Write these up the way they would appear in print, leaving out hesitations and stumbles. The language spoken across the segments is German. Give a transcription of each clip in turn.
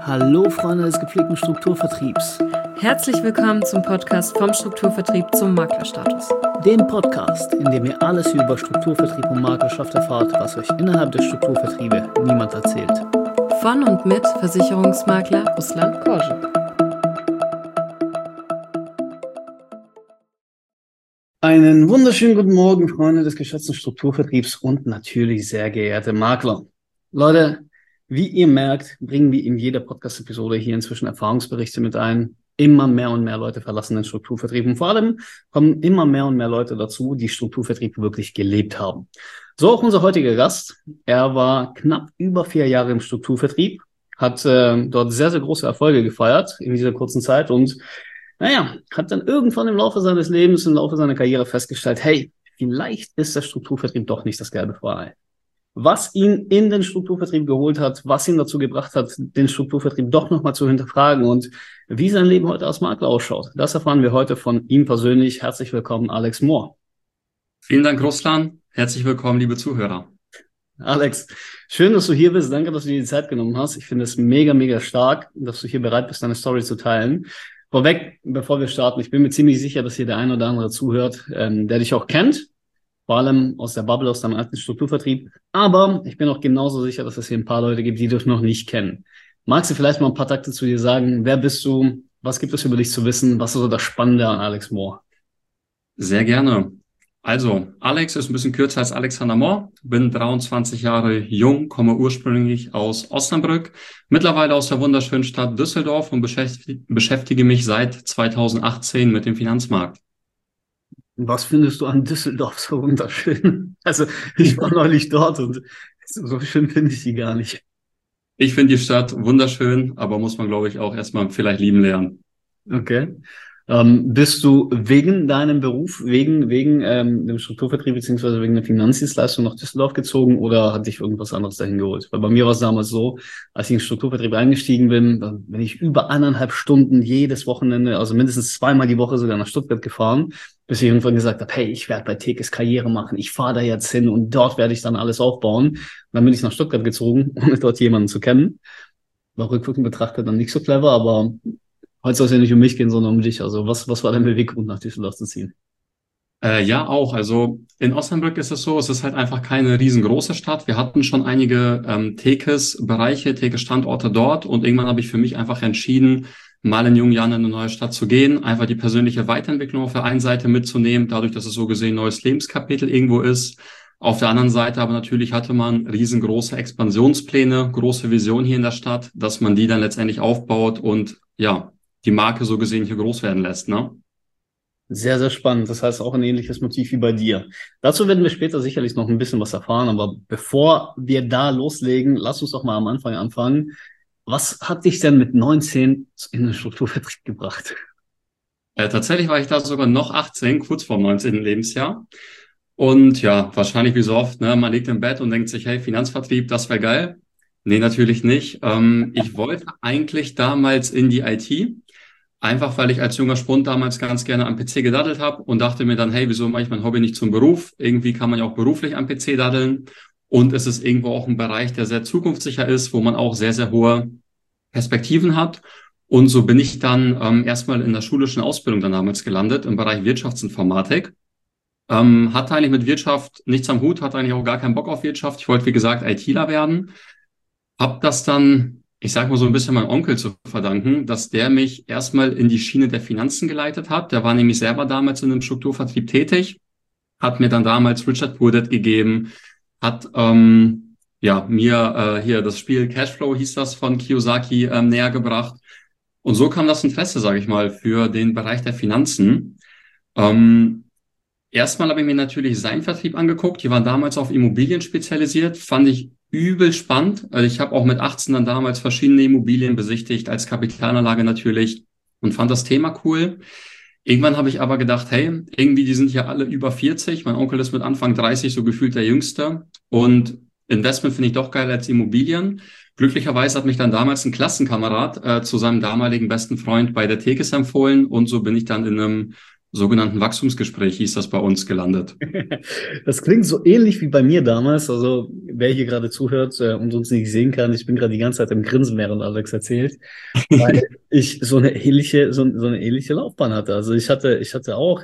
Hallo Freunde des gepflegten Strukturvertriebs. Herzlich willkommen zum Podcast vom Strukturvertrieb zum Maklerstatus. Dem Podcast, in dem ihr alles über Strukturvertrieb und Maklerschaft erfahrt, was euch innerhalb der Strukturvertriebe niemand erzählt. Von und mit Versicherungsmakler Ruslan Korschen. Einen wunderschönen guten Morgen, Freunde des geschätzten Strukturvertriebs und natürlich sehr geehrte Makler. Leute, wie ihr merkt, bringen wir in jeder Podcast-Episode hier inzwischen Erfahrungsberichte mit ein. Immer mehr und mehr Leute verlassen den Strukturvertrieb und vor allem kommen immer mehr und mehr Leute dazu, die Strukturvertrieb wirklich gelebt haben. So auch unser heutiger Gast. Er war knapp über 4 Jahre im Strukturvertrieb, hat dort sehr, sehr große Erfolge gefeiert in dieser kurzen Zeit und hat dann irgendwann im Laufe seines Lebens, im Laufe seiner Karriere festgestellt, hey, vielleicht ist der Strukturvertrieb doch nicht das gelbe Ei. Was ihn in den Strukturvertrieb geholt hat, was ihn dazu gebracht hat, den Strukturvertrieb doch nochmal zu hinterfragen und wie sein Leben heute als Makler ausschaut. Das erfahren wir heute von ihm persönlich. Herzlich willkommen, Alex Mohr. Vielen Dank, Ruslan. Herzlich willkommen, liebe Zuhörer. Alex, schön, dass du hier bist. Danke, dass du dir die Zeit genommen hast. Ich finde es mega, mega stark, dass du hier bereit bist, deine Story zu teilen. Vorweg, bevor wir starten, ich bin mir ziemlich sicher, dass hier der ein oder andere zuhört, der dich auch kennt. Vor allem aus der Bubble, aus deinem alten Strukturvertrieb. Aber ich bin auch genauso sicher, dass es hier ein paar Leute gibt, die dich noch nicht kennen. Magst du vielleicht mal ein paar Takte zu dir sagen? Wer bist du? Was gibt es über dich zu wissen? Was ist so das Spannende an Alex Mohr? Sehr gerne. Also, Alex ist ein bisschen kürzer als Alexander Mohr. Bin 23 Jahre jung, komme ursprünglich aus Osnabrück, mittlerweile aus der wunderschönen Stadt Düsseldorf und beschäftige mich seit 2018 mit dem Finanzmarkt. Was findest du an Düsseldorf so wunderschön? Also ich war neulich dort und so schön finde ich sie gar nicht. Ich finde die Stadt wunderschön, aber muss man, glaube ich, auch erstmal vielleicht lieben lernen. Okay. Bist du wegen deinem Beruf, wegen dem Strukturvertrieb beziehungsweise wegen der Finanzdienstleistung nach Düsseldorf gezogen oder hat dich irgendwas anderes dahin geholt? Weil bei mir war es damals so, als ich in den Strukturvertrieb eingestiegen bin, dann bin ich über 1,5 Stunden jedes Wochenende, also mindestens 2-mal die Woche sogar nach Stuttgart gefahren, bis ich irgendwann gesagt habe, hey, ich werde bei Tekes Karriere machen, ich fahre da jetzt hin und dort werde ich dann alles aufbauen. Und dann bin ich nach Stuttgart gezogen, ohne dort jemanden zu kennen. War rückwirkend betrachtet dann nicht so clever, aber heute soll es ja nicht um mich gehen, sondern um dich. Also was war dein Beweggrund, nach Düsseldorf zu ziehen? Ja, auch. Also in Osnabrück ist es so, es ist halt einfach keine riesengroße Stadt. Wir hatten schon einige Tekes-Bereiche, Tekes-Standorte dort und irgendwann habe ich für mich einfach entschieden, mal in jungen Jahren in eine neue Stadt zu gehen, einfach die persönliche Weiterentwicklung auf der einen Seite mitzunehmen, dadurch, dass es so gesehen ein neues Lebenskapitel irgendwo ist. Auf der anderen Seite aber natürlich hatte man riesengroße Expansionspläne, große Vision hier in der Stadt, dass man die dann letztendlich aufbaut und ja, die Marke so gesehen hier groß werden lässt, ne? Sehr, sehr spannend. Das heißt auch ein ähnliches Motiv wie bei dir. Dazu werden wir später sicherlich noch ein bisschen was erfahren, aber bevor wir da loslegen, lass uns doch mal am Anfang anfangen. Was hat dich denn mit 19 in den Strukturvertrieb gebracht? Tatsächlich war ich da sogar noch 18, kurz vorm 19. Lebensjahr. Und ja, wahrscheinlich wie so oft, ne, man liegt im Bett und denkt sich, hey, Finanzvertrieb, das wäre geil. Nee, natürlich nicht. Ich wollte eigentlich damals in die IT, einfach weil ich als junger Spund damals ganz gerne am PC gedaddelt habe und dachte mir dann, hey, wieso mache ich mein Hobby nicht zum Beruf? Irgendwie kann man ja auch beruflich am PC daddeln. Und es ist irgendwo auch ein Bereich, der sehr zukunftssicher ist, wo man auch sehr, sehr hohe Perspektiven hat. Und so bin ich dann erstmal in der schulischen Ausbildung dann damals gelandet im Bereich Wirtschaftsinformatik. Hatte eigentlich mit Wirtschaft nichts am Hut, hatte eigentlich auch gar keinen Bock auf Wirtschaft. Ich wollte, wie gesagt, ITler werden. Hab das dann, ich sag mal so ein bisschen meinem Onkel zu verdanken, dass der mich erstmal in die Schiene der Finanzen geleitet hat. Der war nämlich selber damals in einem Strukturvertrieb tätig, hat mir dann damals Richard Burdett gegeben, hat mir hier das Spiel Cashflow hieß das von Kiyosaki näher gebracht. Und so kam das Interesse, sage ich mal, für den Bereich der Finanzen. Erstmal habe ich mir natürlich seinen Vertrieb angeguckt. Die waren damals auf Immobilien spezialisiert. Fand ich übel spannend. Also ich habe auch mit 18 dann damals verschiedene Immobilien besichtigt, als Kapitalanlage natürlich und fand das Thema cool. Irgendwann habe ich aber gedacht, hey, irgendwie die sind hier alle über 40. Mein Onkel ist mit Anfang 30 so gefühlt der Jüngste. Und Investment finde ich doch geiler als Immobilien. Glücklicherweise hat mich dann damals ein Klassenkamerad zu seinem damaligen besten Freund bei der Tekes empfohlen und so bin ich dann in einem sogenannten Wachstumsgespräch, hieß das bei uns, gelandet. Das klingt so ähnlich wie bei mir damals. Also wer hier gerade zuhört und uns nicht sehen kann, ich bin gerade die ganze Zeit im Grinsen, während Alex erzählt, weil ich so eine ähnliche Laufbahn hatte. Also ich hatte auch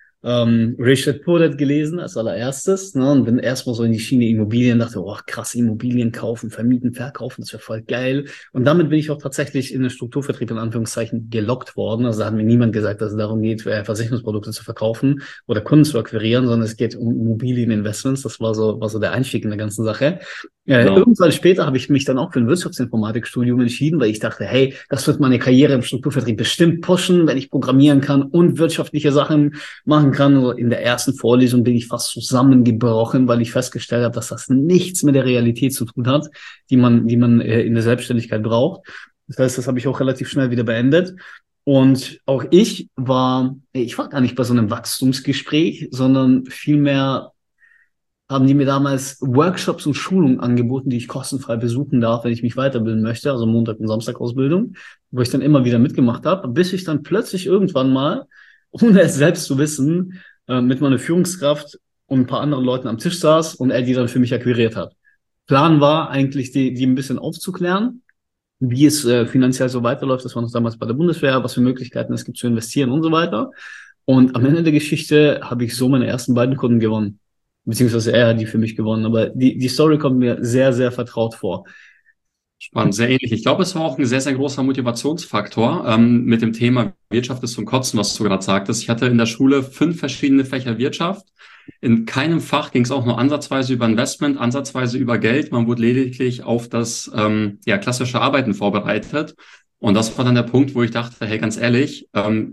Richard Pullett gelesen als allererstes, ne, und bin erstmal so in die Schiene Immobilien, dachte, oh, krass, Immobilien kaufen, vermieten, verkaufen, das wäre voll geil. Und damit bin ich auch tatsächlich in den Strukturvertrieb in Anführungszeichen gelockt worden. Also da hat mir niemand gesagt, dass es darum geht, Versicherungsprodukte zu verkaufen oder Kunden zu akquirieren, sondern es geht um Immobilieninvestments. Das war so der Einstieg in der ganzen Sache. Genau. Irgendwann später habe ich mich dann auch für ein Wirtschaftsinformatikstudium entschieden, weil ich dachte, hey, das wird meine Karriere im Strukturvertrieb bestimmt pushen, wenn ich programmieren kann und wirtschaftliche Sachen machen kann. Also in der ersten Vorlesung bin ich fast zusammengebrochen, weil ich festgestellt habe, dass das nichts mit der Realität zu tun hat, die man in der Selbstständigkeit braucht. Das heißt, das habe ich auch relativ schnell wieder beendet. Und auch ich war gar nicht bei so einem Wachstumsgespräch, sondern vielmehr haben die mir damals Workshops und Schulungen angeboten, die ich kostenfrei besuchen darf, wenn ich mich weiterbilden möchte, also Montag- und Samstag-Ausbildung, wo ich dann immer wieder mitgemacht habe, bis ich dann plötzlich irgendwann mal, ohne es selbst zu wissen, mit meiner Führungskraft und ein paar anderen Leuten am Tisch saß und er die dann für mich akquiriert hat. Plan war eigentlich, die ein bisschen aufzuklären, wie es finanziell so weiterläuft. Das war noch damals bei der Bundeswehr, was für Möglichkeiten es gibt zu investieren und so weiter. Und am Ende der Geschichte habe ich so meine ersten beiden Kunden gewonnen. Beziehungsweise er hat die für mich gewonnen. Aber die Story kommt mir sehr, sehr vertraut vor. Spannend, sehr ähnlich. Ich glaube, es war auch ein sehr, sehr großer Motivationsfaktor mit dem Thema Wirtschaft ist zum Kotzen, was du gerade sagtest. Ich hatte in der Schule 5 verschiedene Fächer Wirtschaft. In keinem Fach ging es auch nur ansatzweise über Investment, ansatzweise über Geld. Man wurde lediglich auf das klassische Arbeiten vorbereitet. Und das war dann der Punkt, wo ich dachte, hey, ganz ehrlich,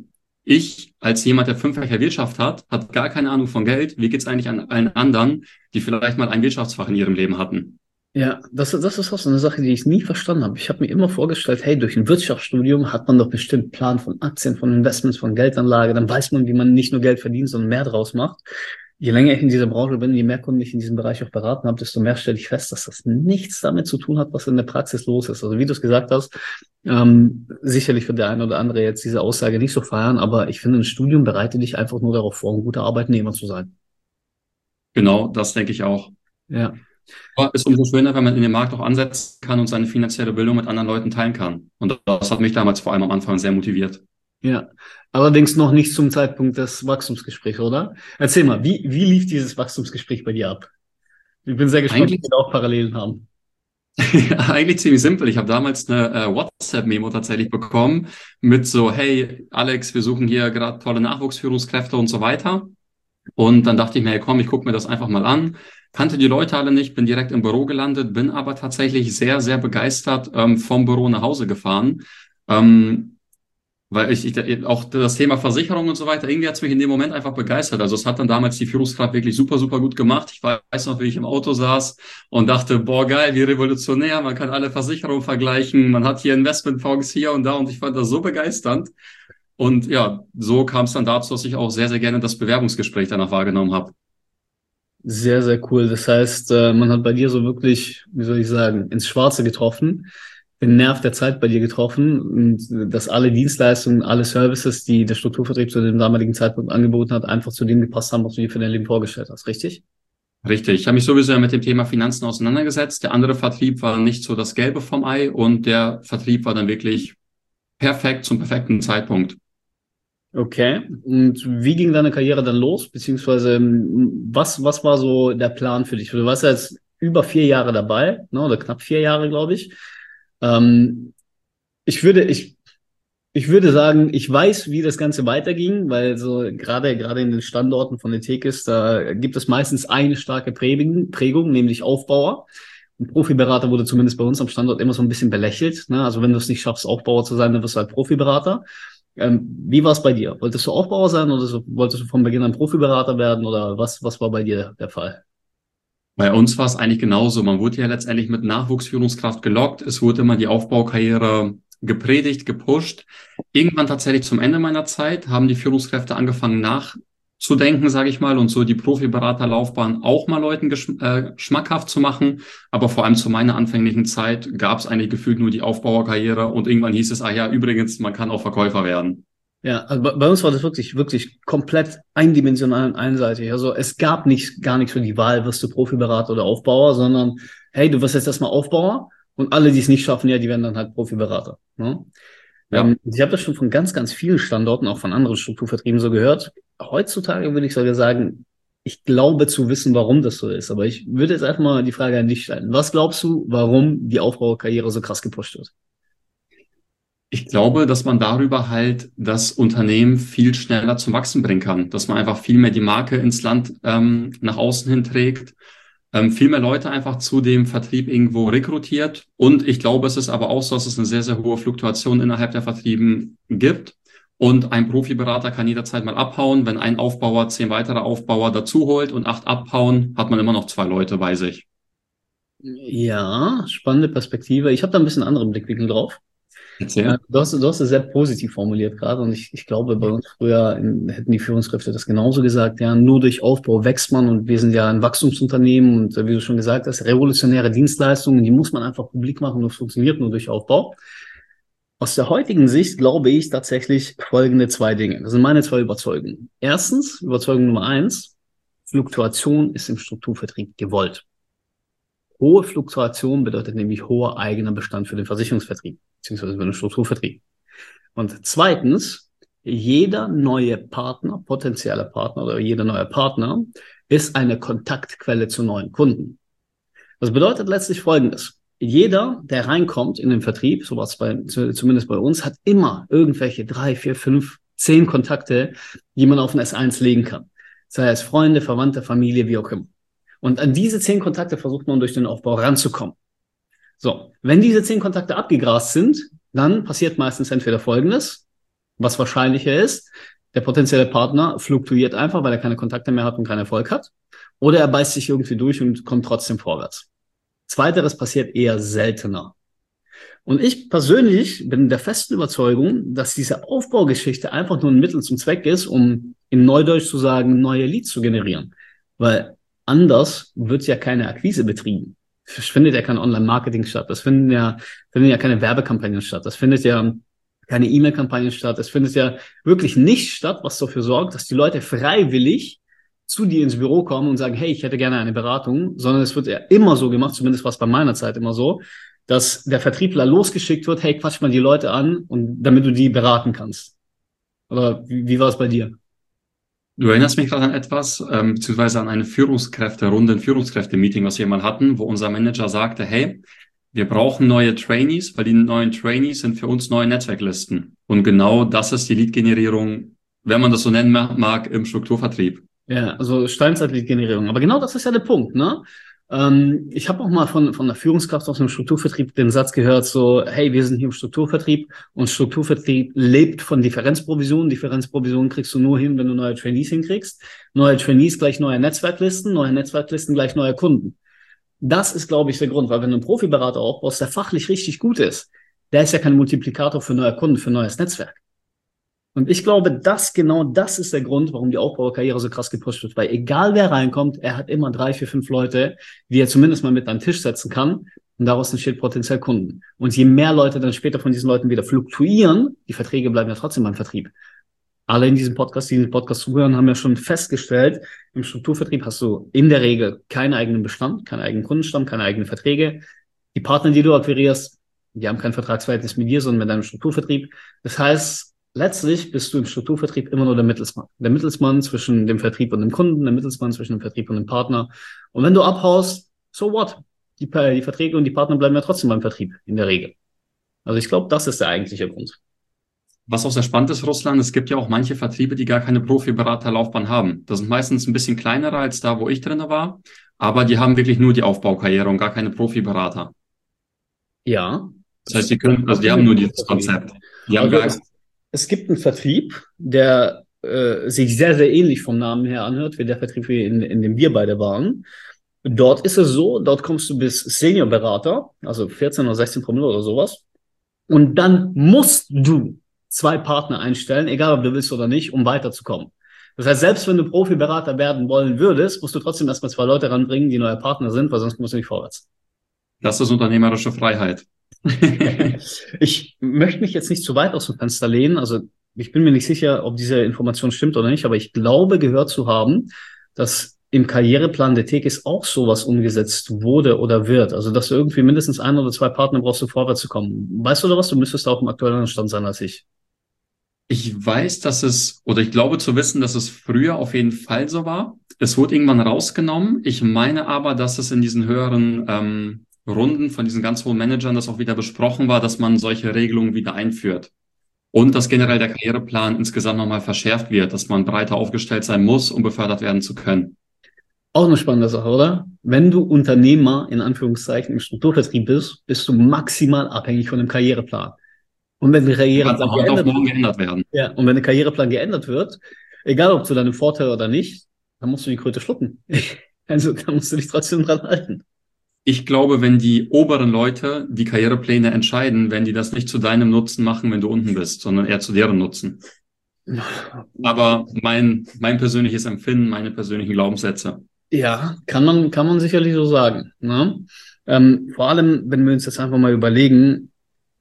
ich als jemand, der 5 Fächer Wirtschaft hat gar keine Ahnung von Geld. Wie geht's eigentlich an allen anderen, die vielleicht mal ein Wirtschaftsfach in ihrem Leben hatten? Ja, das ist auch so eine Sache, die ich nie verstanden habe. Ich habe mir immer vorgestellt, hey, durch ein Wirtschaftsstudium hat man doch bestimmt einen Plan von Aktien, von Investments, von Geldanlage. Dann weiß man, wie man nicht nur Geld verdient, sondern mehr draus macht. Je länger ich in dieser Branche bin, je mehr Kunden ich in diesem Bereich auch beraten habe, desto mehr stelle ich fest, dass das nichts damit zu tun hat, was in der Praxis los ist. Also wie du es gesagt hast, sicherlich wird der eine oder andere jetzt diese Aussage nicht so feiern, aber ich finde, ein Studium bereitet dich einfach nur darauf vor, ein guter Arbeitnehmer zu sein. Genau, das denke ich auch. Ja. Aber es ist umso schöner, wenn man in dem Markt auch ansetzen kann und seine finanzielle Bildung mit anderen Leuten teilen kann. Und das hat mich damals vor allem am Anfang sehr motiviert. Ja, allerdings noch nicht zum Zeitpunkt des Wachstumsgesprächs, oder? Erzähl mal, wie lief dieses Wachstumsgespräch bei dir ab? Ich bin sehr gespannt, ob Eigentlich, wir da auch Parallelen haben. eigentlich ziemlich simpel. Ich habe damals eine WhatsApp-Memo tatsächlich bekommen mit so, hey Alex, wir suchen hier gerade tolle Nachwuchsführungskräfte und so weiter. Und dann dachte ich mir, hey, komm, ich gucke mir das einfach mal an. Kannte die Leute alle nicht, bin direkt im Büro gelandet, bin aber tatsächlich sehr, sehr begeistert vom Büro nach Hause gefahren. Weil ich auch das Thema Versicherung und so weiter, irgendwie hat es mich in dem Moment einfach begeistert. Also es hat dann damals die Führungskraft wirklich super, super gut gemacht. Ich weiß noch, wie ich im Auto saß und dachte, boah, geil, wie revolutionär, man kann alle Versicherungen vergleichen, man hat hier Investmentfonds hier und da und ich fand das so begeisternd. Und ja, so kam es dann dazu, dass ich auch sehr, sehr gerne das Bewerbungsgespräch danach wahrgenommen habe. Sehr, sehr cool. Das heißt, man hat bei dir so wirklich, wie soll ich sagen, ins Schwarze getroffen, den Nerv der Zeit bei dir getroffen und dass alle Dienstleistungen, alle Services, die der Strukturvertrieb zu dem damaligen Zeitpunkt angeboten hat, einfach zu dem gepasst haben, was du dir für dein Leben vorgestellt hast, richtig? Richtig. Ich habe mich sowieso ja mit dem Thema Finanzen auseinandergesetzt. Der andere Vertrieb war nicht so das Gelbe vom Ei und der Vertrieb war dann wirklich perfekt zum perfekten Zeitpunkt. Okay. Und wie ging deine Karriere dann los? Beziehungsweise, was war so der Plan für dich? Du warst ja jetzt über 4 Jahre dabei, ne, oder knapp 4 Jahre, glaube ich. Ähm, ich würde sagen, ich weiß, wie das Ganze weiterging, weil so gerade in den Standorten von der Tekis, da gibt es meistens eine starke Prägung, nämlich Aufbauer. Ein Profiberater wurde zumindest bei uns am Standort immer so ein bisschen belächelt, ne? Also wenn du es nicht schaffst, Aufbauer zu sein, dann wirst du halt Profiberater. Wie war es bei dir? Wolltest du Aufbauer sein oder wolltest du von Beginn an Profiberater werden oder was war bei dir der Fall? Bei uns war es eigentlich genauso. Man wurde ja letztendlich mit Nachwuchsführungskraft gelockt. Es wurde immer die Aufbaukarriere gepredigt, gepusht. Irgendwann tatsächlich zum Ende meiner Zeit haben die Führungskräfte angefangen nachzudenken, sage ich mal, und so die Profiberaterlaufbahn auch mal Leuten schmackhaft zu machen. Aber vor allem zu meiner anfänglichen Zeit gab es eigentlich gefühlt nur die Aufbauerkarriere und irgendwann hieß es, ah ja, übrigens, man kann auch Verkäufer werden. Ja, also bei uns war das wirklich, wirklich komplett eindimensional und einseitig. Also es gab gar nichts für die Wahl, wirst du Profiberater oder Aufbauer, sondern hey, du wirst jetzt erstmal Aufbauer und alle, die es nicht schaffen, ja, die werden dann halt Profiberater. Ne? Ja. Ich habe das schon von ganz, ganz vielen Standorten, auch von anderen Strukturvertrieben so gehört. Heutzutage würde ich sogar sagen, ich glaube zu wissen, warum das so ist. Aber ich würde jetzt einfach mal die Frage an dich stellen. Was glaubst du, warum die Aufbauerkarriere so krass gepusht wird? Ich glaube, dass man darüber halt das Unternehmen viel schneller zum Wachsen bringen kann, dass man einfach viel mehr die Marke ins Land nach außen hin trägt, viel mehr Leute einfach zu dem Vertrieb irgendwo rekrutiert. Und ich glaube, es ist aber auch so, dass es eine sehr, sehr hohe Fluktuation innerhalb der Vertrieben gibt. Und ein Profiberater kann jederzeit mal abhauen. Wenn ein Aufbauer 10 weitere Aufbauer dazu holt und 8 abhauen, hat man immer noch 2 Leute bei sich. Ja, spannende Perspektive. Ich habe da ein bisschen anderen Blickwinkel drauf. Erzähl. Du hast es sehr positiv formuliert gerade und ich glaube, bei uns früher hätten die Führungskräfte das genauso gesagt. Ja, nur durch Aufbau wächst man und wir sind ja ein Wachstumsunternehmen und wie du schon gesagt hast, revolutionäre Dienstleistungen, die muss man einfach publik machen und das funktioniert nur durch Aufbau. Aus der heutigen Sicht glaube ich tatsächlich folgende 2 Dinge. Das sind meine 2 Überzeugungen. Erstens, Überzeugung Nummer 1, Fluktuation ist im Strukturvertrieb gewollt. Hohe Fluktuation bedeutet nämlich hoher eigener Bestand für den Versicherungsvertrieb, beziehungsweise für den Strukturvertrieb. Und zweitens, jeder neue Partner, potenzieller Partner oder jeder neue Partner ist eine Kontaktquelle zu neuen Kunden. Das bedeutet letztlich Folgendes. Jeder, der reinkommt in den Vertrieb, so was zumindest bei uns, hat immer irgendwelche 3, 4, 5, 10 Kontakte, die man auf ein S1 legen kann. Sei es Freunde, Verwandte, Familie, wie auch immer. Und an diese 10 Kontakte versucht man durch den Aufbau ranzukommen. So, wenn diese 10 Kontakte abgegrast sind, dann passiert meistens entweder Folgendes, was wahrscheinlicher ist, der potenzielle Partner fluktuiert einfach, weil er keine Kontakte mehr hat und keinen Erfolg hat, oder er beißt sich irgendwie durch und kommt trotzdem vorwärts. Zweiteres passiert eher seltener. Und ich persönlich bin der festen Überzeugung, dass diese Aufbaugeschichte einfach nur ein Mittel zum Zweck ist, um in Neudeutsch zu sagen, neue Leads zu generieren. Weil anders wird ja keine Akquise betrieben. Es findet ja kein Online-Marketing statt. Das finden ja keine Werbekampagnen statt. Das findet ja keine E-Mail-Kampagnen statt. Es findet ja wirklich nichts statt, was dafür sorgt, dass die Leute freiwillig zu dir ins Büro kommen und sagen, hey, ich hätte gerne eine Beratung, sondern es wird ja immer so gemacht, zumindest war es bei meiner Zeit immer so, dass der Vertriebler losgeschickt wird, hey, quatsch mal die Leute an und damit du die beraten kannst. Oder wie war es bei dir? Du erinnerst mich gerade an etwas, beziehungsweise an eine Führungskräfte-Runde, ein Führungskräfte-Meeting, was wir mal hatten, wo unser Manager sagte, hey, wir brauchen neue Trainees, weil die neuen Trainees sind für uns neue Netzwerklisten. Und genau das ist die Lead-Generierung, wenn man das so nennen mag, im Strukturvertrieb. Ja, also Steinzeit-Lead-Generierung. Aber genau das ist ja der Punkt, ne? Ich habe auch mal von einer Führungskraft aus dem Strukturvertrieb den Satz gehört, so, hey, wir sind hier im Strukturvertrieb und Strukturvertrieb lebt von Differenzprovisionen. Differenzprovisionen kriegst du nur hin, wenn du neue Trainees hinkriegst. Neue Trainees gleich neue Netzwerklisten gleich neue Kunden. Das ist, glaube ich, der Grund, weil wenn du einen Profiberater aufbaust, der fachlich richtig gut ist, der ist ja kein Multiplikator für neue Kunden, für neues Netzwerk. Und ich glaube, genau das ist der Grund, warum die Aufbauerkarriere so krass gepusht wird. Weil egal wer reinkommt, er hat immer 3, 4, 5 Leute, die er zumindest mal mit an den Tisch setzen kann. Und daraus entsteht potenziell Kunden. Und je mehr Leute dann später von diesen Leuten wieder fluktuieren, die Verträge bleiben ja trotzdem beim Vertrieb. Alle in diesem Podcast, die in den Podcast zuhören, haben ja schon festgestellt, im Strukturvertrieb hast du in der Regel keinen eigenen Bestand, keinen eigenen Kundenstamm, keine eigenen Verträge. Die Partner, die du akquirierst, die haben kein Vertragsverhältnis mit dir, sondern mit deinem Strukturvertrieb. Das heißt, letztlich bist du im Strukturvertrieb immer nur der Mittelsmann. Der Mittelsmann zwischen dem Vertrieb und dem Kunden, der Mittelsmann zwischen dem Vertrieb und dem Partner. Und wenn du abhaust, so what? Die Verträge und die Partner bleiben ja trotzdem beim Vertrieb, in der Regel. Also ich glaube, das ist der eigentliche Grund. Was auch sehr spannend ist, Russland, es gibt ja auch manche Vertriebe, die gar keine Profiberaterlaufbahn haben. Das sind meistens ein bisschen kleinere als da, wo ich drin war, aber die haben wirklich nur die Aufbaukarriere und gar keine Profiberater. Ja. Das heißt, die haben nur dieses Konzept. Die haben also es gibt einen Vertrieb, der sich sehr, sehr ähnlich vom Namen her anhört, wie der Vertrieb, in dem wir beide waren. Dort ist es so, dort kommst du bis Seniorberater, also 14 oder 16 Promille oder sowas. Und dann musst du 2 Partner einstellen, egal ob du willst oder nicht, um weiterzukommen. Das heißt, selbst wenn du Profiberater werden wollen würdest, musst du trotzdem erstmal 2 Leute ranbringen, die neue Partner sind, weil sonst kommst du nicht vorwärts. Das ist unternehmerische Freiheit. Ich möchte mich jetzt nicht zu weit aus dem Fenster lehnen. Also ich bin mir nicht sicher, ob diese Information stimmt oder nicht, aber ich glaube gehört zu haben, dass im Karriereplan der Tekis auch sowas umgesetzt wurde oder wird. Also, dass du irgendwie mindestens 1 oder 2 Partner brauchst, um vorwärts zu kommen. Weißt du da was? Du müsstest auch im aktuellen Stand sein als ich. Ich weiß, oder ich glaube zu wissen, dass es früher auf jeden Fall so war. Es wurde irgendwann rausgenommen. Ich meine aber, dass es in diesen höheren Runden von diesen ganz hohen Managern das auch wieder besprochen war, dass man solche Regelungen wieder einführt. Und dass generell der Karriereplan insgesamt nochmal verschärft wird, dass man breiter aufgestellt sein muss, um befördert werden zu können. Auch eine spannende Sache, oder? Wenn du Unternehmer in Anführungszeichen im Strukturvertrieb bist, bist du maximal abhängig von dem Karriereplan. Und wenn der Kann von Karriereplan heute auf geändert morgen wird, geändert werden. ja, und wenn der Karriereplan geändert wird, egal ob zu deinem Vorteil oder nicht, dann musst du die Kröte schlucken. Also, da musst du dich trotzdem dran halten. Ich glaube, wenn die oberen Leute die Karrierepläne entscheiden, werden die das nicht zu deinem Nutzen machen, wenn du unten bist, sondern eher zu deren Nutzen. Aber mein persönliches Empfinden, meine persönlichen Glaubenssätze. Ja, kann man sicherlich so sagen. Ne? Vor allem, wenn wir uns jetzt einfach mal überlegen,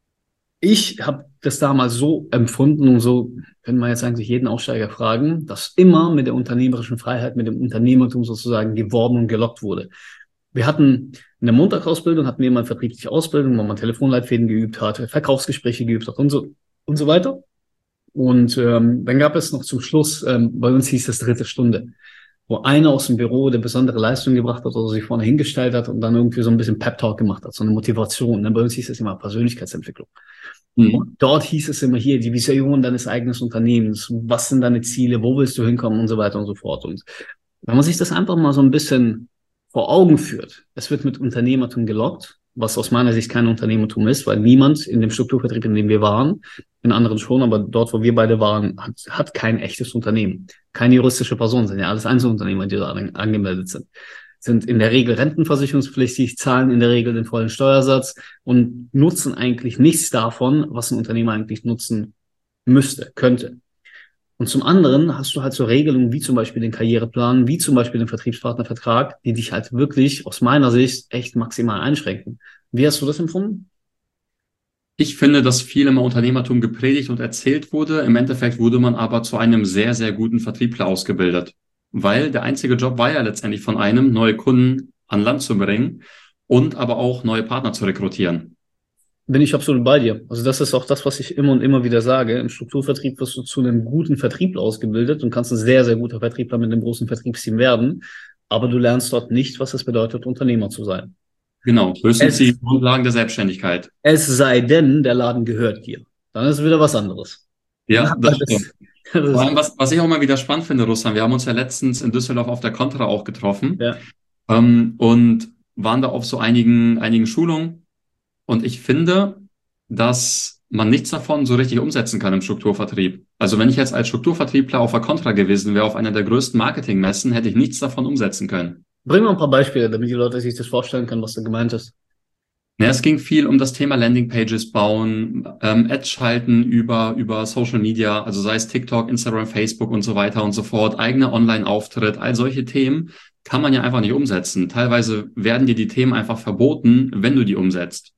ich habe das damals so empfunden und so können wir jetzt eigentlich jeden Aussteiger fragen, dass immer mit der unternehmerischen Freiheit, mit dem Unternehmertum sozusagen geworben und gelockt wurde. Wir hatten in der Montagsausbildung, hatten wir mal vertriebliche Ausbildung, wo man Telefonleitfäden geübt hat, Verkaufsgespräche geübt hat und so weiter. Und dann gab es noch zum Schluss, bei uns hieß es 3. Stunde, wo einer aus dem Büro eine besondere Leistung gebracht hat oder sich vorne hingestellt hat und dann irgendwie so ein bisschen Pep-Talk gemacht hat, so eine Motivation. Bei uns hieß es immer Persönlichkeitsentwicklung. Und dort hieß es immer hier, die Vision deines eigenen Unternehmens, was sind deine Ziele, wo willst du hinkommen und so weiter und so fort. Und wenn man sich das einfach mal so ein bisschen vor Augen führt, es wird mit Unternehmertum gelockt, was aus meiner Sicht kein Unternehmertum ist, weil niemand in dem Strukturvertrieb, in dem wir waren, in anderen schon, aber dort, wo wir beide waren, hat kein echtes Unternehmen. Keine juristische Person, sind ja alles Einzelunternehmer, die da angemeldet sind in der Regel rentenversicherungspflichtig, zahlen in der Regel den vollen Steuersatz und nutzen eigentlich nichts davon, was ein Unternehmer eigentlich nutzen müsste, könnte. Und zum anderen hast du halt so Regelungen wie zum Beispiel den Karriereplan, wie zum Beispiel den Vertriebspartnervertrag, die dich halt wirklich aus meiner Sicht echt maximal einschränken. Wie hast du das empfunden? Ich finde, dass viel im Unternehmertum gepredigt und erzählt wurde. Im Endeffekt wurde man aber zu einem sehr, sehr guten Vertriebler ausgebildet. Weil der einzige Job war ja letztendlich von einem, neue Kunden an Land zu bringen und aber auch neue Partner zu rekrutieren. Bin ich absolut bei dir. Also das ist auch das, was ich immer und immer wieder sage. Im Strukturvertrieb wirst du zu einem guten Vertriebler ausgebildet und kannst ein sehr, sehr guter Vertriebler mit einem großen Vertriebsteam werden. Aber du lernst dort nicht, was es bedeutet, Unternehmer zu sein. Genau, höchstens die Grundlagen der Selbstständigkeit. Es sei denn, der Laden gehört dir. Dann ist es wieder was anderes. Ja, das Aber stimmt. Vor allem, was ich auch mal wieder spannend finde, Russland, wir haben uns ja letztens in Düsseldorf auf der Contra auch getroffen, ja. Und waren da auf so einigen Schulungen. Und ich finde, dass man nichts davon so richtig umsetzen kann im Strukturvertrieb. Also wenn ich jetzt als Strukturvertriebler auf der Contra gewesen wäre, auf einer der größten Marketingmessen, hätte ich nichts davon umsetzen können. Bring mal ein paar Beispiele, damit die Leute sich das vorstellen können, was da gemeint ist. Ja, es ging viel um das Thema Landingpages bauen, Ads schalten über Social Media, also sei es TikTok, Instagram, Facebook und so weiter und so fort, eigener Online-Auftritt, all solche Themen kann man ja einfach nicht umsetzen. Teilweise werden dir die Themen einfach verboten, wenn du die umsetzt.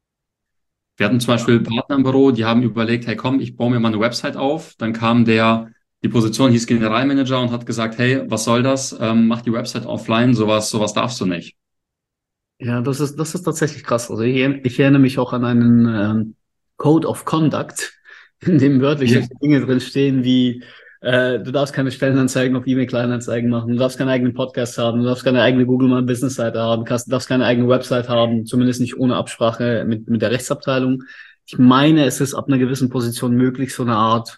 Wir hatten zum Beispiel Partner im Büro, die haben überlegt, hey komm, ich baue mir mal eine Website auf. Dann kam die Position hieß Generalmanager und hat gesagt, hey, was soll das? Mach die Website offline, sowas darfst du nicht. Ja, das ist tatsächlich krass. Also ich erinnere mich auch an einen Code of Conduct, in dem wörtlich Ja. solche Dinge drin stehen wie du darfst keine Stellenanzeigen auf eBay-Kleinanzeigen machen, du darfst keinen eigenen Podcast haben, du darfst keine eigene Google My Business-Seite haben, du darfst keine eigene Website haben, zumindest nicht ohne Absprache mit der Rechtsabteilung. Ich meine, es ist ab einer gewissen Position möglich, so eine Art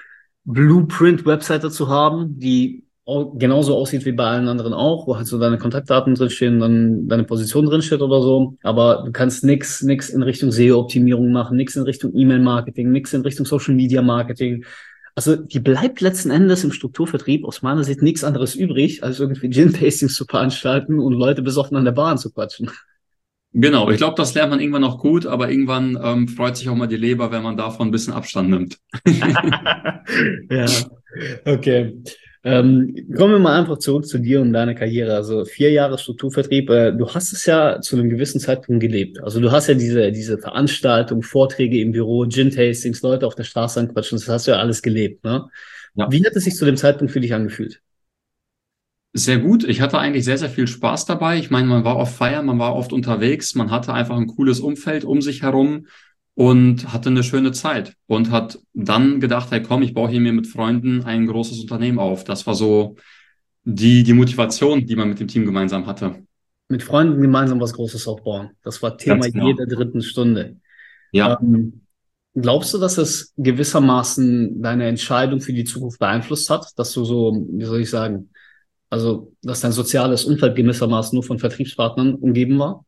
Blueprint-Webseite zu haben, die genauso aussieht wie bei allen anderen auch, wo halt so deine Kontaktdaten drinstehen, dann deine Position drinsteht oder so. Aber du kannst nix in Richtung SEO-Optimierung machen, nix in Richtung E-Mail-Marketing, nix in Richtung Social-Media-Marketing. Also die bleibt letzten Endes im Strukturvertrieb aus meiner Sicht nichts anderes übrig, als irgendwie Gin-Tastings zu veranstalten und Leute besoffen an der Bar zu quatschen. Genau, ich glaube, das lernt man irgendwann auch gut, aber irgendwann freut sich auch mal die Leber, wenn man davon ein bisschen Abstand nimmt. Ja, okay. Kommen wir mal einfach zurück zu dir und deiner Karriere. Also 4 Jahre Strukturvertrieb. Du hast es ja zu einem gewissen Zeitpunkt gelebt. Also du hast ja diese Veranstaltung, Vorträge im Büro, Gin-Tastings, Leute auf der Straße anquatschen. Das hast du ja alles gelebt, ne? Ja. Wie hat es sich zu dem Zeitpunkt für dich angefühlt? Sehr gut. Ich hatte eigentlich sehr, sehr viel Spaß dabei. Ich meine, man war oft feiern, man war oft unterwegs, man hatte einfach ein cooles Umfeld um sich herum und hatte eine schöne Zeit und hat dann gedacht, hey komm, ich baue hier mir mit Freunden ein großes Unternehmen auf. Das war so die Motivation, die man mit dem Team gemeinsam hatte. Mit Freunden gemeinsam was Großes aufbauen. Das war Thema Ganz genau. jeder dritten Stunde. Ja. Ähm, Glaubst du, dass es gewissermaßen deine Entscheidung für die Zukunft beeinflusst hat? Dass du so, wie soll ich sagen, also, dass dein soziales Umfeld gewissermaßen nur von Vertriebspartnern umgeben war?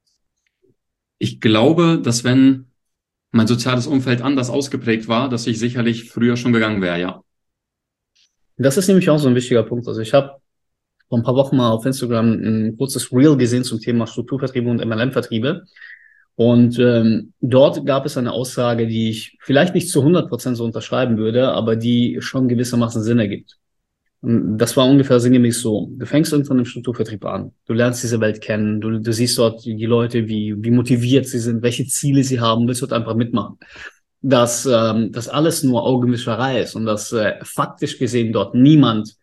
Ich glaube, dass wenn mein soziales Umfeld anders ausgeprägt war, dass ich sicherlich früher schon gegangen wäre, ja. Das ist nämlich auch so ein wichtiger Punkt. Also ich habe vor ein paar Wochen mal auf Instagram ein kurzes Reel gesehen zum Thema Strukturvertriebe und MLM-Vertriebe. Und dort gab es eine Aussage, die ich vielleicht nicht zu 100% so unterschreiben würde, aber die schon gewissermaßen Sinn ergibt. Und das war ungefähr sinngemäß so. Du fängst irgendwann im Strukturvertrieb an. Du lernst diese Welt kennen. Du siehst dort die Leute, wie motiviert sie sind, welche Ziele sie haben, willst dort einfach mitmachen. Dass das alles nur Augenwischerei ist und dass faktisch gesehen dort niemand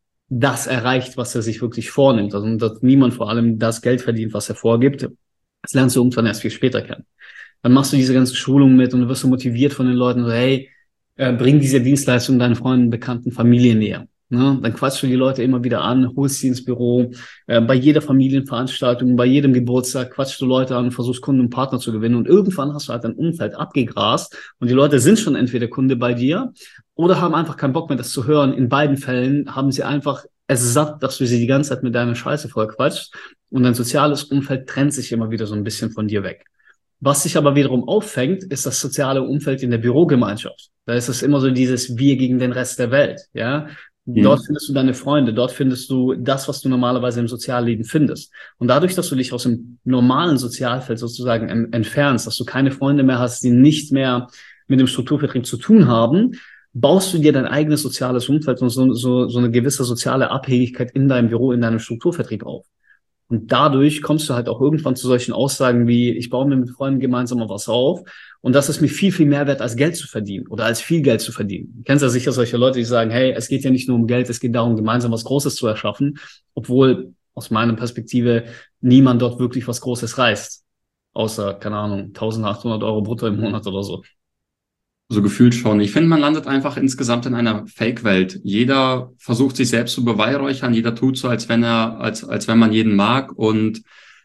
das erreicht, was er sich wirklich vornimmt. Also dass niemand vor allem das Geld verdient, was er vorgibt. Das lernst du irgendwann erst viel später kennen. Dann machst du diese ganzen Schulungen mit und du wirst so motiviert von den Leuten, so, hey, bring diese Dienstleistung deinen Freunden, Bekannten, Familie näher. Ne? Dann quatschst du die Leute immer wieder an, holst sie ins Büro, bei jeder Familienveranstaltung, bei jedem Geburtstag quatschst du Leute an, versuchst Kunden und Partner zu gewinnen und irgendwann hast du halt dein Umfeld abgegrast und die Leute sind schon entweder Kunde bei dir oder haben einfach keinen Bock mehr, das zu hören. In beiden Fällen haben sie einfach es satt, dass du sie die ganze Zeit mit deiner Scheiße voll quatschst und dein soziales Umfeld trennt sich immer wieder so ein bisschen von dir weg. Was sich aber wiederum auffängt, ist das soziale Umfeld in der Bürogemeinschaft. Da ist es immer so dieses Wir gegen den Rest der Welt, ja. Dort Mhm. findest du deine Freunde, dort findest du das, was du normalerweise im Sozialleben findest. Und dadurch, dass du dich aus dem normalen Sozialfeld sozusagen entfernst, dass du keine Freunde mehr hast, die nicht mehr mit dem Strukturvertrieb zu tun haben, baust du dir dein eigenes soziales Umfeld und so eine gewisse soziale Abhängigkeit in deinem Büro, in deinem Strukturvertrieb auf. Und dadurch kommst du halt auch irgendwann zu solchen Aussagen wie, ich baue mir mit Freunden gemeinsam mal was auf. Und das ist mir viel, viel mehr wert, als Geld zu verdienen oder als viel Geld zu verdienen. Du kennst ja sicher solche Leute, die sagen, hey, es geht ja nicht nur um Geld, es geht darum, gemeinsam was Großes zu erschaffen. Obwohl aus meiner Perspektive niemand dort wirklich was Großes reißt. Außer, keine Ahnung, 1.800 € brutto im Monat oder so. So gefühlt schon. Ich finde, man landet einfach insgesamt in einer Fake-Welt. Jeder versucht sich selbst zu beweihräuchern, jeder tut so, als wenn man jeden mag. Und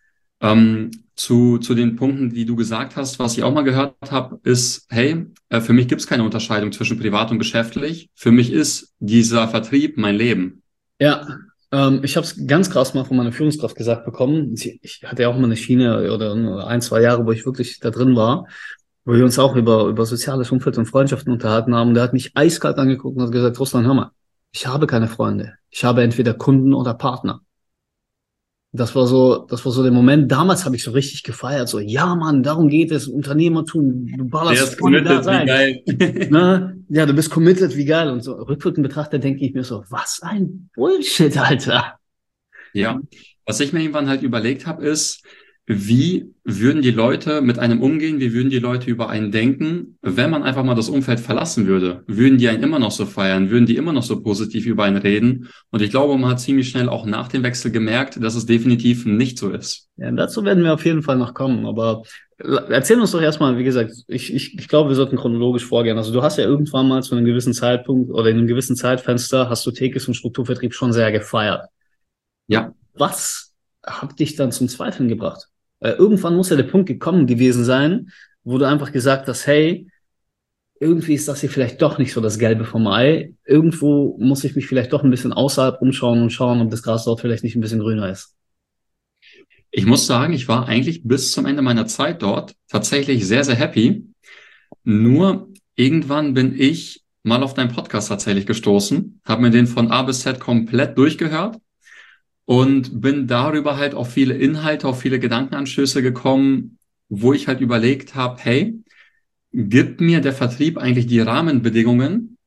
zu den Punkten, die du gesagt hast, was ich auch mal gehört habe, ist, hey, für mich gibt es keine Unterscheidung zwischen privat und geschäftlich. Für mich ist dieser Vertrieb mein Leben. Ja, ich habe es ganz krass mal von meiner Führungskraft gesagt bekommen. Ich hatte ja auch mal eine Schiene oder 1, 2 Jahre, wo ich wirklich da drin war, wo wir uns auch über soziales Umfeld und Freundschaften unterhalten haben. Der hat mich eiskalt angeguckt und hat gesagt, Russland, hör mal, ich habe keine Freunde. Ich habe entweder Kunden oder Partner. Das war so der Moment. Damals habe ich so richtig gefeiert. So, ja, Mann, darum geht es. Unternehmertum, du Der ballerst ist voll da committed, wie rein. geil. Ne? Ja, du bist committed, wie geil. Und so rückwirkend betrachtet denke ich mir so, was ein Bullshit, Alter. Ja, was ich mir irgendwann halt überlegt habe, ist, wie würden die Leute mit einem umgehen, wie würden die Leute über einen denken, wenn man einfach mal das Umfeld verlassen würde? Würden die einen immer noch so feiern? Würden die immer noch so positiv über einen reden? Und ich glaube, man hat ziemlich schnell auch nach dem Wechsel gemerkt, dass es definitiv nicht so ist. Ja, dazu werden wir auf jeden Fall noch kommen. Aber erzähl uns doch erstmal, wie gesagt, ich glaube, wir sollten chronologisch vorgehen. Also du hast ja irgendwann mal zu einem gewissen Zeitpunkt oder in einem gewissen Zeitfenster hast du Tekis und Strukturvertrieb schon sehr gefeiert. Ja. Was hat dich dann zum Zweifeln gebracht? Irgendwann muss ja der Punkt gekommen gewesen sein, wo du einfach gesagt hast, hey, irgendwie ist das hier vielleicht doch nicht so das Gelbe vom Ei. Irgendwo muss ich mich vielleicht doch ein bisschen außerhalb umschauen und schauen, ob das Gras dort vielleicht nicht ein bisschen grüner ist. Ich muss sagen, ich war eigentlich bis zum Ende meiner Zeit dort tatsächlich sehr, sehr happy. Nur irgendwann bin ich mal auf deinen Podcast tatsächlich gestoßen, habe mir den von A bis Z komplett durchgehört und bin darüber halt auf viele Inhalte, auf viele Gedankenanstöße gekommen, wo ich halt überlegt habe, hey, gibt mir der Vertrieb eigentlich die Rahmenbedingungen,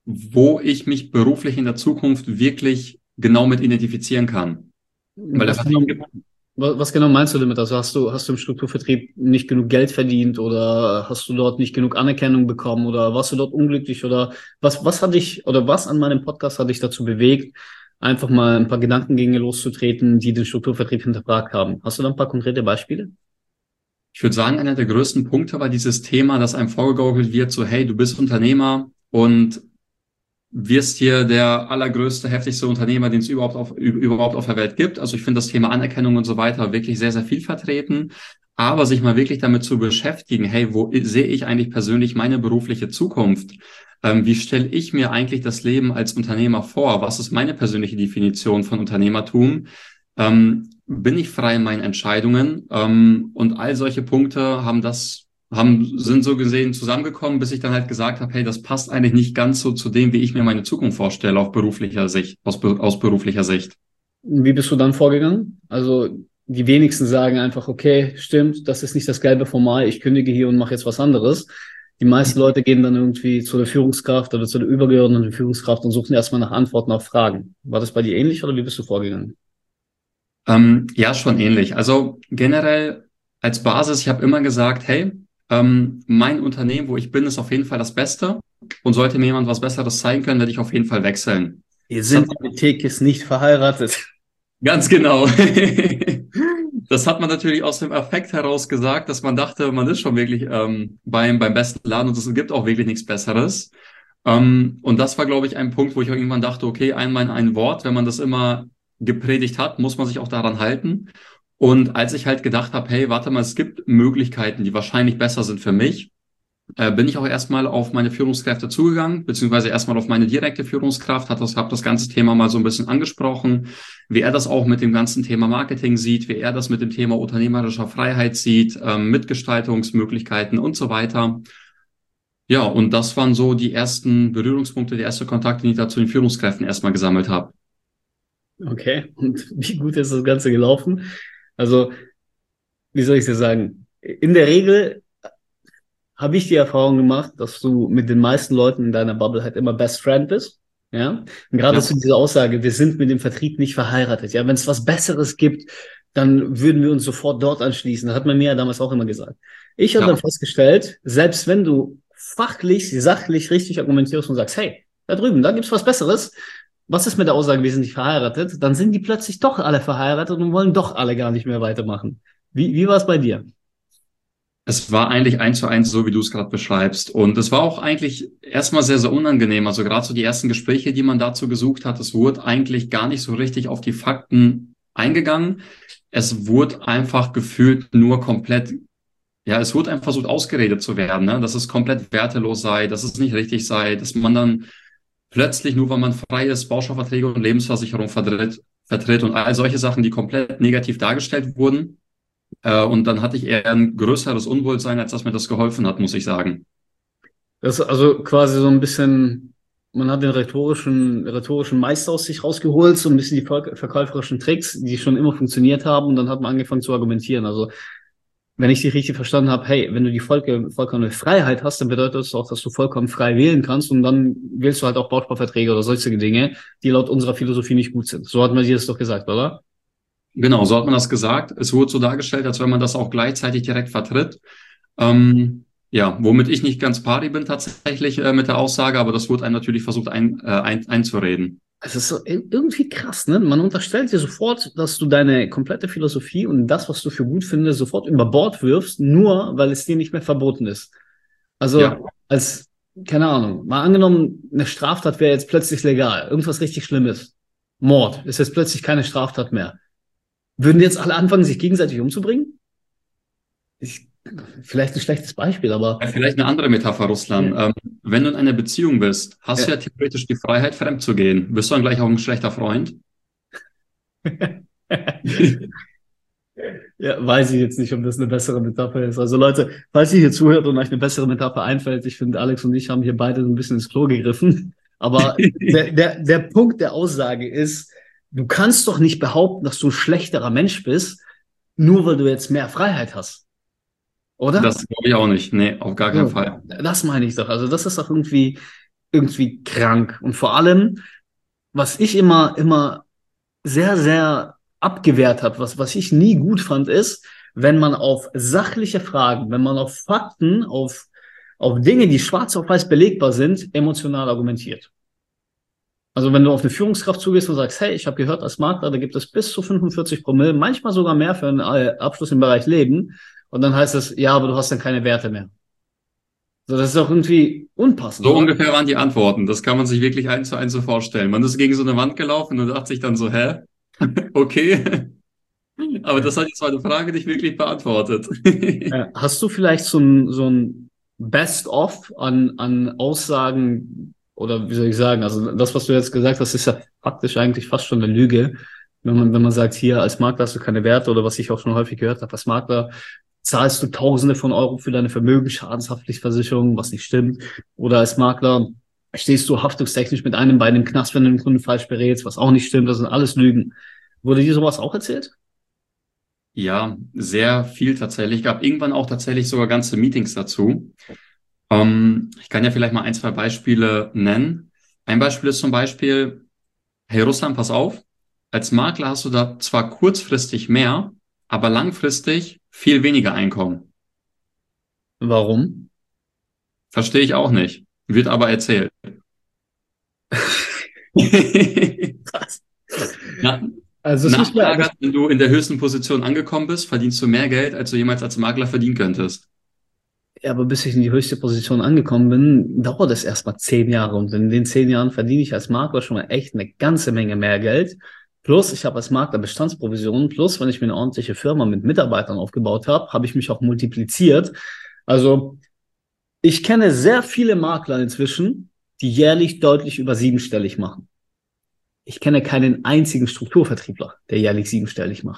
wo ich mich beruflich in der Zukunft wirklich genau mit identifizieren kann. Weil der Was Vertrieb genau, was genau meinst du damit? Also hast du im Strukturvertrieb nicht genug Geld verdient oder hast du dort nicht genug Anerkennung bekommen oder warst du dort unglücklich oder was hat dich oder was an meinem Podcast hat dich dazu bewegt, einfach mal ein paar Gedankengänge loszutreten, die den Strukturvertrieb hinterfragt haben? Hast du da ein paar konkrete Beispiele? Ich würde sagen, einer der größten Punkte war dieses Thema, dass einem vorgegaukelt wird, so, hey, du bist Unternehmer und wirst hier der allergrößte, heftigste Unternehmer, den es überhaupt auf der Welt gibt. Also ich finde das Thema Anerkennung und so weiter wirklich sehr, sehr viel vertreten. Aber sich mal wirklich damit zu beschäftigen, hey, wo sehe ich eigentlich persönlich meine berufliche Zukunft? Wie stelle ich mir eigentlich das Leben als Unternehmer vor? Was ist meine persönliche Definition von Unternehmertum? Bin ich frei in meinen Entscheidungen? Und all solche Punkte sind so gesehen zusammengekommen, bis ich dann halt gesagt habe, hey, das passt eigentlich nicht ganz so zu dem, wie ich mir meine Zukunft vorstelle aus beruflicher Sicht. Wie bist du dann vorgegangen? Also die wenigsten sagen einfach, okay, stimmt, das ist nicht das Gelbe vom Ei, ich kündige hier und mache jetzt was anderes. Die meisten Leute gehen dann irgendwie zu der Führungskraft oder zu der übergeordneten Führungskraft und suchen erstmal nach Antworten auf Fragen. War das bei dir ähnlich oder wie bist du vorgegangen? Ja, schon ähnlich. Also generell als Basis, ich habe immer gesagt, hey, mein Unternehmen, wo ich bin, ist auf jeden Fall das Beste. Und sollte mir jemand was Besseres zeigen können, werde ich auf jeden Fall wechseln. Wir Das hat sind mit Tekis nicht verheiratet. Ganz genau. Das hat man natürlich aus dem Affekt heraus gesagt, dass man dachte, man ist schon wirklich beim besten Laden und es gibt auch wirklich nichts Besseres. Und das war, glaube ich, ein Punkt, wo ich irgendwann dachte, okay, einmal in ein Wort, wenn man das immer gepredigt hat, muss man sich auch daran halten. Und als ich halt gedacht habe, hey, warte mal, es gibt Möglichkeiten, die wahrscheinlich besser sind für mich, bin ich auch erstmal auf meine Führungskräfte zugegangen, beziehungsweise erstmal auf meine direkte Führungskraft, habe das ganze Thema mal so ein bisschen angesprochen, wie er das auch mit dem ganzen Thema Marketing sieht, wie er das mit dem Thema unternehmerischer Freiheit sieht, Mitgestaltungsmöglichkeiten und so weiter. Ja, und das waren so die ersten Berührungspunkte, die erste Kontakte, die ich da zu den Führungskräften erstmal gesammelt habe. Okay, und wie gut ist das Ganze gelaufen? Also, wie soll ich dir sagen? In der Regel habe ich die Erfahrung gemacht, dass du mit den meisten Leuten in deiner Bubble halt immer Best Friend bist. Ja, und gerade Ja, zu dieser Aussage, wir sind mit dem Vertrieb nicht verheiratet. Ja, wenn es was Besseres gibt, dann würden wir uns sofort dort anschließen. Das hat man mir ja damals auch immer gesagt. Ich habe dann ja. festgestellt, selbst wenn du fachlich, sachlich richtig argumentierst und sagst, hey, da drüben, da gibt's was Besseres. Was ist mit der Aussage, wir sind nicht verheiratet? Dann sind die plötzlich doch alle verheiratet und wollen doch alle gar nicht mehr weitermachen. Wie war es bei dir? Es war eigentlich 1:1 so, wie du es gerade beschreibst. Und es war auch eigentlich erstmal sehr, sehr unangenehm. Also gerade so die ersten Gespräche, die man dazu gesucht hat, es wurde eigentlich gar nicht so richtig auf die Fakten eingegangen. Es wurde einfach gefühlt nur komplett, ja, es wurde einfach versucht, ausgeredet zu werden, ne? Dass es komplett wertelos sei, dass es nicht richtig sei, dass man dann plötzlich, nur weil man frei ist, Bausparverträge und Lebensversicherung vertritt und all solche Sachen, die komplett negativ dargestellt wurden. Und dann hatte ich eher ein größeres Unwohlsein, als dass mir das geholfen hat, muss ich sagen. Das ist also quasi so ein bisschen, man hat den rhetorischen Meister aus sich rausgeholt, so ein bisschen die verkäuferischen Tricks, die schon immer funktioniert haben, und dann hat man angefangen zu argumentieren. Also, wenn ich dich richtig verstanden habe, hey, wenn du die vollkommene Freiheit hast, dann bedeutet das auch, dass du vollkommen frei wählen kannst, und dann wählst du halt auch Bausparverträge oder solche Dinge, die laut unserer Philosophie nicht gut sind. So hat man dir das doch gesagt, oder? Genau, so hat man das gesagt. Es wurde so dargestellt, als wenn man das auch gleichzeitig direkt vertritt. Ja, womit ich nicht ganz pari bin tatsächlich mit der Aussage, aber das wurde einem natürlich versucht einzureden. Es ist so irgendwie krass, ne? Man unterstellt dir sofort, dass du deine komplette Philosophie und das, was du für gut findest, sofort über Bord wirfst, nur weil es dir nicht mehr verboten ist. Ja, Also, keine Ahnung, mal angenommen, eine Straftat wäre jetzt plötzlich legal, irgendwas richtig Schlimmes. Mord ist jetzt plötzlich keine Straftat mehr. Würden jetzt alle anfangen, sich gegenseitig umzubringen? Ich, vielleicht ein schlechtes Beispiel, aber. vielleicht eine andere Metapher, Russland. Ja. Wenn du in einer Beziehung bist, hast du Ja. ja theoretisch die Freiheit, fremd zu gehen. Bist du dann gleich auch ein schlechter Freund? Ja, weiß ich jetzt nicht, ob das eine bessere Metapher ist. Also Leute, falls ihr hier zuhört und euch eine bessere Metapher einfällt, ich finde, Alex und ich haben hier beide so ein bisschen ins Klo gegriffen. Aber der Punkt der Aussage ist, du kannst doch nicht behaupten, dass du ein schlechterer Mensch bist, nur weil du jetzt mehr Freiheit hast. Oder? Das glaube ich auch nicht. Nee, auf gar keinen So, Fall. das meine ich doch. Also das ist doch irgendwie irgendwie krank. Und vor allem, was ich immer sehr, sehr abgewehrt habe, was ich nie gut fand, ist, wenn man auf sachliche Fragen, wenn man auf Fakten, auf Dinge, die schwarz auf weiß belegbar sind, emotional argumentiert. Also wenn du auf eine Führungskraft zugehst und sagst, hey, ich habe gehört, als Makler, da gibt es bis zu 45 Promille, manchmal sogar mehr für einen Abschluss im Bereich Leben. Und dann heißt es, ja, aber du hast dann keine Werte mehr. So, das ist doch irgendwie unpassend, So oder? ungefähr waren die Antworten. Das kann man sich wirklich 1:1 so vorstellen. Man ist gegen so eine Wand gelaufen und dachte sich dann so, hä? Okay. Aber das hat jetzt meine Frage nicht wirklich beantwortet. Hast du vielleicht so ein Best-of an Aussagen oder wie soll ich sagen, also das, was du jetzt gesagt hast, ist ja faktisch eigentlich fast schon eine Lüge, wenn man sagt, hier als Makler hast du keine Werte oder was ich auch schon häufig gehört habe, als Makler zahlst du Tausende von Euro für deine Vermögensschadenshaftpflichtversicherung, was nicht stimmt, oder als Makler stehst du haftungstechnisch mit einem Bein im Knast, wenn du den Kunden falsch berätst, was auch nicht stimmt, das sind alles Lügen. Wurde dir sowas auch erzählt? Ja, sehr viel tatsächlich. Gab irgendwann auch tatsächlich sogar ganze Meetings dazu. Ich kann ja vielleicht mal 1, 2 Beispiele nennen. Ein Beispiel ist zum Beispiel, hey Russland, pass auf, als Makler hast du da zwar kurzfristig mehr, aber langfristig viel weniger Einkommen. Warum? Verstehe ich auch nicht. Wird aber erzählt. Was? Na, Also es muss man, nachgelagert, wenn du in der höchsten Position angekommen bist, verdienst du mehr Geld, als du jemals als Makler verdienen könntest. ja, aber bis ich in die höchste Position angekommen bin, dauert es erstmal 10 Jahre. Und in den 10 Jahren verdiene ich als Makler schon mal echt eine ganze Menge mehr Geld. Plus, ich habe als Makler Bestandsprovisionen. Plus, wenn ich mir eine ordentliche Firma mit Mitarbeitern aufgebaut habe, habe ich mich auch multipliziert. Also, ich kenne sehr viele Makler inzwischen, die jährlich deutlich über siebenstellig machen. Ich kenne keinen einzigen Strukturvertriebler, der jährlich siebenstellig macht.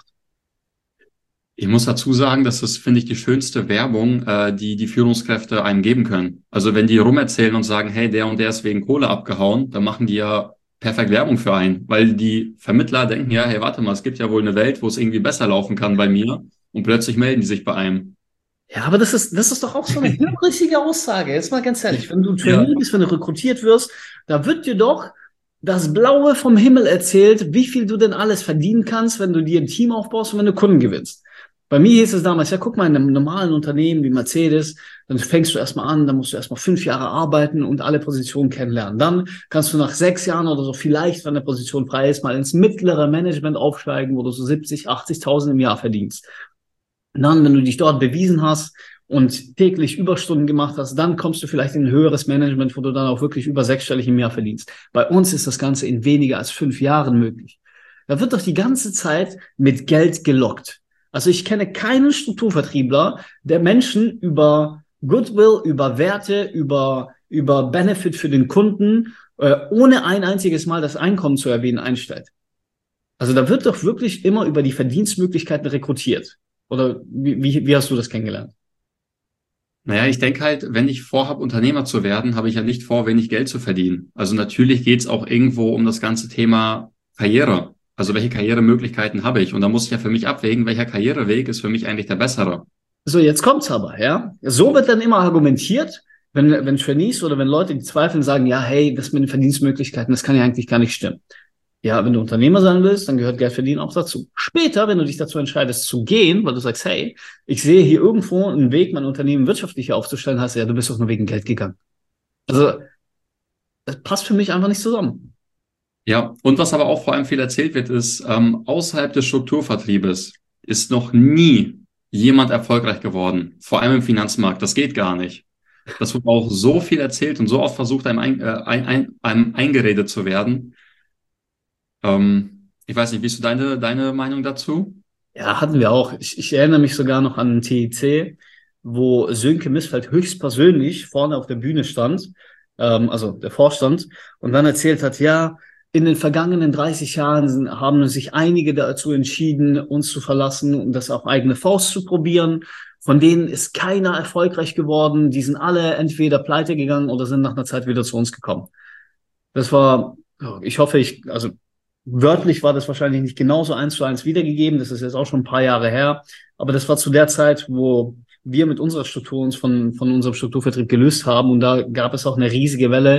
Ich muss dazu sagen, das ist, finde ich, die schönste Werbung, die die Führungskräfte einem geben können. Also wenn die rumerzählen und sagen, hey, der und der ist wegen Kohle abgehauen, dann machen die ja perfekt Werbung für einen, weil die Vermittler denken, ja, hey, warte mal, es gibt ja wohl eine Welt, wo es irgendwie besser laufen kann bei mir und plötzlich melden die sich bei einem. Ja, aber das ist doch auch so eine richtige Aussage. Jetzt mal ganz ehrlich, wenn du Ja. Trainee bist, wenn du rekrutiert wirst, da wird dir doch das Blaue vom Himmel erzählt, wie viel du denn alles verdienen kannst, wenn du dir ein Team aufbaust und wenn du Kunden gewinnst. Bei mir hieß es damals, ja, guck mal, in einem normalen Unternehmen wie Mercedes, dann fängst du erstmal an, dann musst du erstmal 5 Jahre arbeiten und alle Positionen kennenlernen. Dann kannst du nach 6 Jahren oder so vielleicht, wenn eine Position frei ist, mal ins mittlere Management aufsteigen, wo du so 70, 80.000 im Jahr verdienst. Und dann, wenn du dich dort bewiesen hast und täglich Überstunden gemacht hast, dann kommst du vielleicht in ein höheres Management, wo du dann auch wirklich über sechsstellig im Jahr verdienst. Bei uns ist das Ganze in weniger als 5 Jahren möglich. Da wird doch die ganze Zeit mit Geld gelockt. Also ich kenne keinen Strukturvertriebler, der Menschen über Goodwill, über Werte, über Benefit für den Kunden, ohne ein einziges Mal das Einkommen zu erwähnen, einstellt. Also da wird doch wirklich immer über die Verdienstmöglichkeiten rekrutiert. Oder wie hast du das kennengelernt? Naja, ich denke halt, wenn ich vorhabe, Unternehmer zu werden, habe ich ja nicht vor, wenig Geld zu verdienen. Also natürlich geht es auch irgendwo um das ganze Thema Karriere. Also welche Karrieremöglichkeiten habe ich? Und da muss ich ja für mich abwägen, welcher Karriereweg ist für mich eigentlich der bessere. So, jetzt kommt's aber, ja. So wird dann immer argumentiert, wenn Trainees oder wenn Leute, die zweifeln, sagen, ja, hey, das mit den Verdienstmöglichkeiten, das kann ja eigentlich gar nicht stimmen. Ja, wenn du Unternehmer sein willst, dann gehört Geld verdienen auch dazu. Später, wenn du dich dazu entscheidest zu gehen, weil du sagst, hey, ich sehe hier irgendwo einen Weg, mein Unternehmen wirtschaftlicher aufzustellen, heißt ja, du bist doch nur wegen Geld gegangen. Also, das passt für mich einfach nicht zusammen. Ja, und was aber auch vor allem viel erzählt wird, ist, außerhalb des Strukturvertriebes ist noch nie jemand erfolgreich geworden. Vor allem im Finanzmarkt. Das geht gar nicht. Das wird auch so viel erzählt und so oft versucht, einem eingeredet zu werden. Ich weiß nicht, wie ist so deine Meinung dazu? Ja, hatten wir auch. Ich erinnere mich sogar noch an den TIC, wo Sönke Misfeld höchstpersönlich vorne auf der Bühne stand, also der Vorstand, und dann erzählt hat, ja, in den vergangenen 30 Jahren haben sich einige dazu entschieden, uns zu verlassen und das auf eigene Faust zu probieren. Von denen ist keiner erfolgreich geworden. Die sind alle entweder pleite gegangen oder sind nach einer Zeit wieder zu uns gekommen. Das war, ich hoffe, also wörtlich war das wahrscheinlich nicht genauso 1:1 wiedergegeben. Das ist jetzt auch schon ein paar Jahre her. Aber das war zu der Zeit, wo wir mit unserer Struktur uns von unserem Strukturvertrieb gelöst haben. Und da gab es auch eine riesige Welle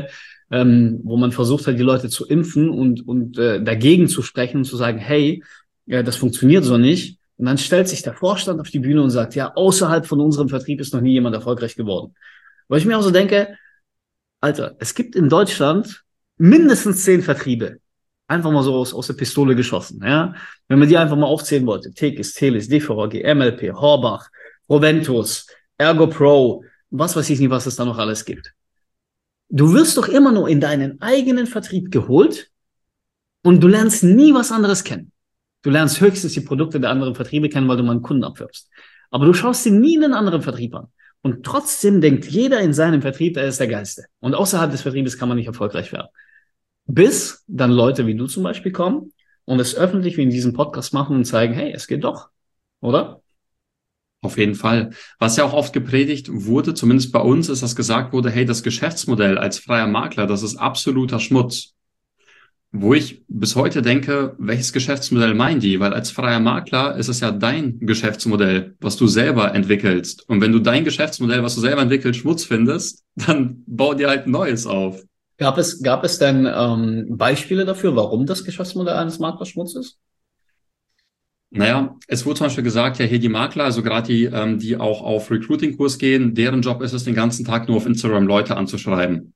wo man versucht hat, die Leute zu impfen und dagegen zu sprechen und zu sagen, hey, das funktioniert so nicht. Und dann stellt sich der Vorstand auf die Bühne und sagt, ja, außerhalb von unserem Vertrieb ist noch nie jemand erfolgreich geworden. Weil ich mir auch so denke, Alter, es gibt in Deutschland mindestens 10 Vertriebe. Einfach mal so aus der Pistole geschossen, ja. Wenn man die einfach mal aufzählen wollte. Tekis, Telis, DVAG, MLP, Horbach, Proventus, Ergo Pro, was weiß ich nicht, was es da noch alles gibt. Du wirst doch immer nur in deinen eigenen Vertrieb geholt und du lernst nie was anderes kennen. Du lernst höchstens die Produkte der anderen Vertriebe kennen, weil du mal einen Kunden abwirbst. Aber du schaust dir nie einen anderen Vertrieb an. Und trotzdem denkt jeder in seinem Vertrieb, er ist der Geilste. Und außerhalb des Vertriebes kann man nicht erfolgreich werden. Bis dann Leute wie du zum Beispiel kommen und es öffentlich wie in diesem Podcast machen und zeigen, hey, es geht doch, oder? Auf jeden Fall. Was ja auch oft gepredigt wurde, zumindest bei uns, ist, dass gesagt wurde, hey, das Geschäftsmodell als freier Makler, das ist absoluter Schmutz. Wo ich bis heute denke, welches Geschäftsmodell meinen die? Weil als freier Makler ist es ja dein Geschäftsmodell, was du selber entwickelst. Und wenn du dein Geschäftsmodell, was du selber entwickelst, Schmutz findest, dann bau dir halt ein neues auf. Gab es denn Beispiele dafür, warum das Geschäftsmodell eines Maklers Schmutz ist? Naja, es wurde zum Beispiel gesagt, ja, hier die Makler, also gerade die auch auf Recruiting-Kurs gehen, deren Job ist es, den ganzen Tag nur auf Instagram Leute anzuschreiben.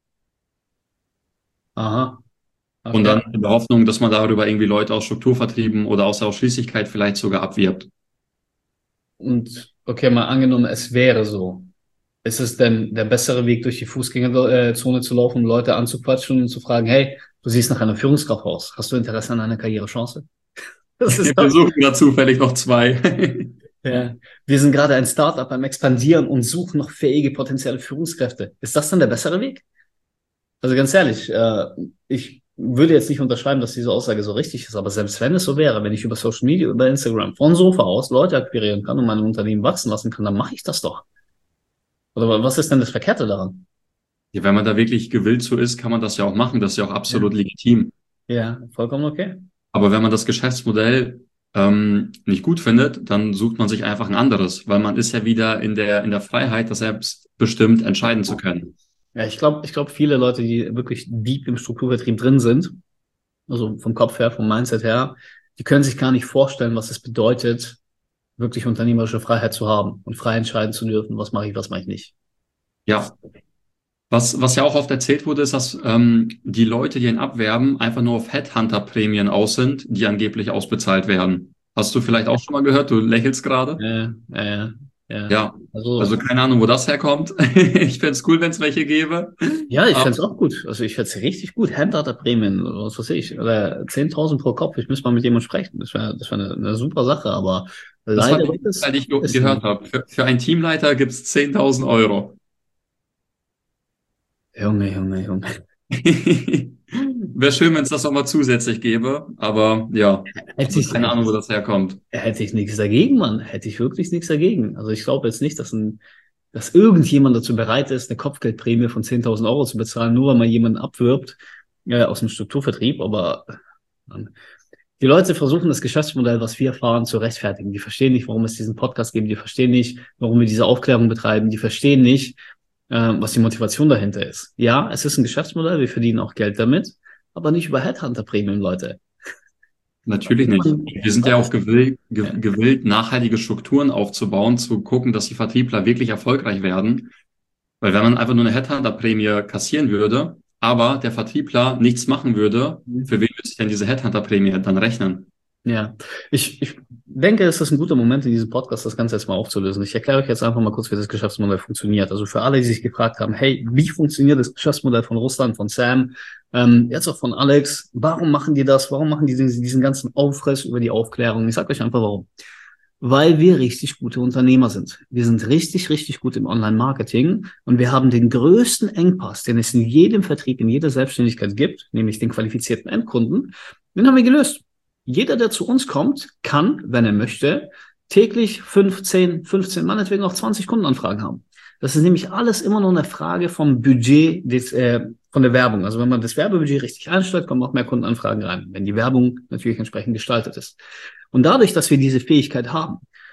Aha, Und okay. dann in der Hoffnung, dass man darüber irgendwie Leute aus Strukturvertrieben oder aus der Ausschließlichkeit vielleicht sogar abwirbt. Und okay, mal angenommen, es wäre so. Ist es denn der bessere Weg, durch die Fußgängerzone zu laufen, um Leute anzuquatschen und zu fragen, hey, du siehst nach einer Führungskraft aus. Hast du Interesse an einer Karrierechance? Das ist Wir doch. suchen gerade zufällig noch 2. Ja. Wir sind gerade ein Startup beim Expandieren und suchen noch fähige potenzielle Führungskräfte. Ist das dann der bessere Weg? Also ganz ehrlich, ich würde jetzt nicht unterschreiben, dass diese Aussage so richtig ist, aber selbst wenn es so wäre, wenn ich über Social Media, über Instagram von Sofa aus Leute akquirieren kann und mein Unternehmen wachsen lassen kann, dann mache ich das doch. Oder was ist denn das Verkehrte daran? Ja, wenn man da wirklich gewillt zu ist, kann man das ja auch machen. Das ist ja auch absolut legitim. Ja, vollkommen okay. Aber wenn man das Geschäftsmodell nicht gut findet, dann sucht man sich einfach ein anderes, weil man ist ja wieder in der Freiheit, das selbst bestimmt entscheiden zu können. Ja, ich glaube, viele Leute, die wirklich deep im Strukturvertrieb drin sind, also vom Kopf her, vom Mindset her, die können sich gar nicht vorstellen, was es bedeutet, wirklich unternehmerische Freiheit zu haben und frei entscheiden zu dürfen, was mache ich nicht. Ja, was ja auch oft erzählt wurde, ist, dass die Leute, die ihn abwerben, einfach nur auf Headhunter-Prämien aus sind, die angeblich ausbezahlt werden. Hast du vielleicht auch schon mal gehört? Du lächelst gerade. Ja. Ja, Also, also keine Ahnung, wo das herkommt. Ich fänd's cool, wenn es welche gäbe. ja, ich Aber fänd's auch gut. Also ich fänd's richtig gut. Handorter-Prämien, oder was weiß ich, oder 10.000 pro Kopf. Ich müsste mal mit jemandem sprechen. Das wär eine super Sache, aber das war leider die, gibt es, die ich ist gehört habe. Für einen Teamleiter gibt's 10.000 Euro. Junge. Wäre schön, wenn es das auch mal zusätzlich gäbe, aber ja, Hätte also ich, keine Ahnung, wo das herkommt. hätte ich nichts dagegen, Mann. Hätte ich wirklich nichts dagegen. Also ich glaube jetzt nicht, dass irgendjemand dazu bereit ist, eine Kopfgeldprämie von 10.000 Euro zu bezahlen, nur weil man jemanden abwirbt, aus dem Strukturvertrieb. Aber die Leute versuchen das Geschäftsmodell, was wir fahren, zu rechtfertigen. Die verstehen nicht, warum es diesen Podcast gibt. Die verstehen nicht, warum wir diese Aufklärung betreiben. Die verstehen nicht, was die Motivation dahinter ist. Ja, es ist ein Geschäftsmodell. Wir verdienen auch Geld damit, aber nicht über Headhunter-Prämien, Leute. Natürlich nicht. Wir sind ja auch gewillt, nachhaltige Strukturen aufzubauen, zu gucken, dass die Vertriebler wirklich erfolgreich werden. Weil wenn man einfach nur eine Headhunter-Prämie kassieren würde, aber der Vertriebler nichts machen würde, für wen würde sich denn diese Headhunter-Prämie dann rechnen? Ja, ich denke, es ist ein guter Moment in diesem Podcast, das Ganze jetzt mal aufzulösen. Ich erkläre euch jetzt einfach mal kurz, wie das Geschäftsmodell funktioniert. Also für alle, die sich gefragt haben, hey, wie funktioniert das Geschäftsmodell von Russland, von Sam, jetzt auch von Alex, warum machen die das? Warum machen die diesen ganzen Aufriss über die Aufklärung? Ich sage euch einfach warum. Weil wir richtig gute Unternehmer sind. Wir sind richtig gut im Online-Marketing und wir haben den größten Engpass, den es in jedem Vertrieb, in jeder Selbstständigkeit gibt, nämlich den qualifizierten Endkunden. Den haben wir gelöst. Jeder, der zu uns kommt, kann, wenn er möchte, täglich 15, meinetwegen auch 20 Kundenanfragen haben. Das ist nämlich alles immer nur eine Frage vom Budget von der Werbung. Also wenn man das Werbebudget richtig einstellt, kommen auch mehr Kundenanfragen rein, wenn die Werbung natürlich entsprechend gestaltet ist. Und dadurch, dass wir diese Fähigkeit haben,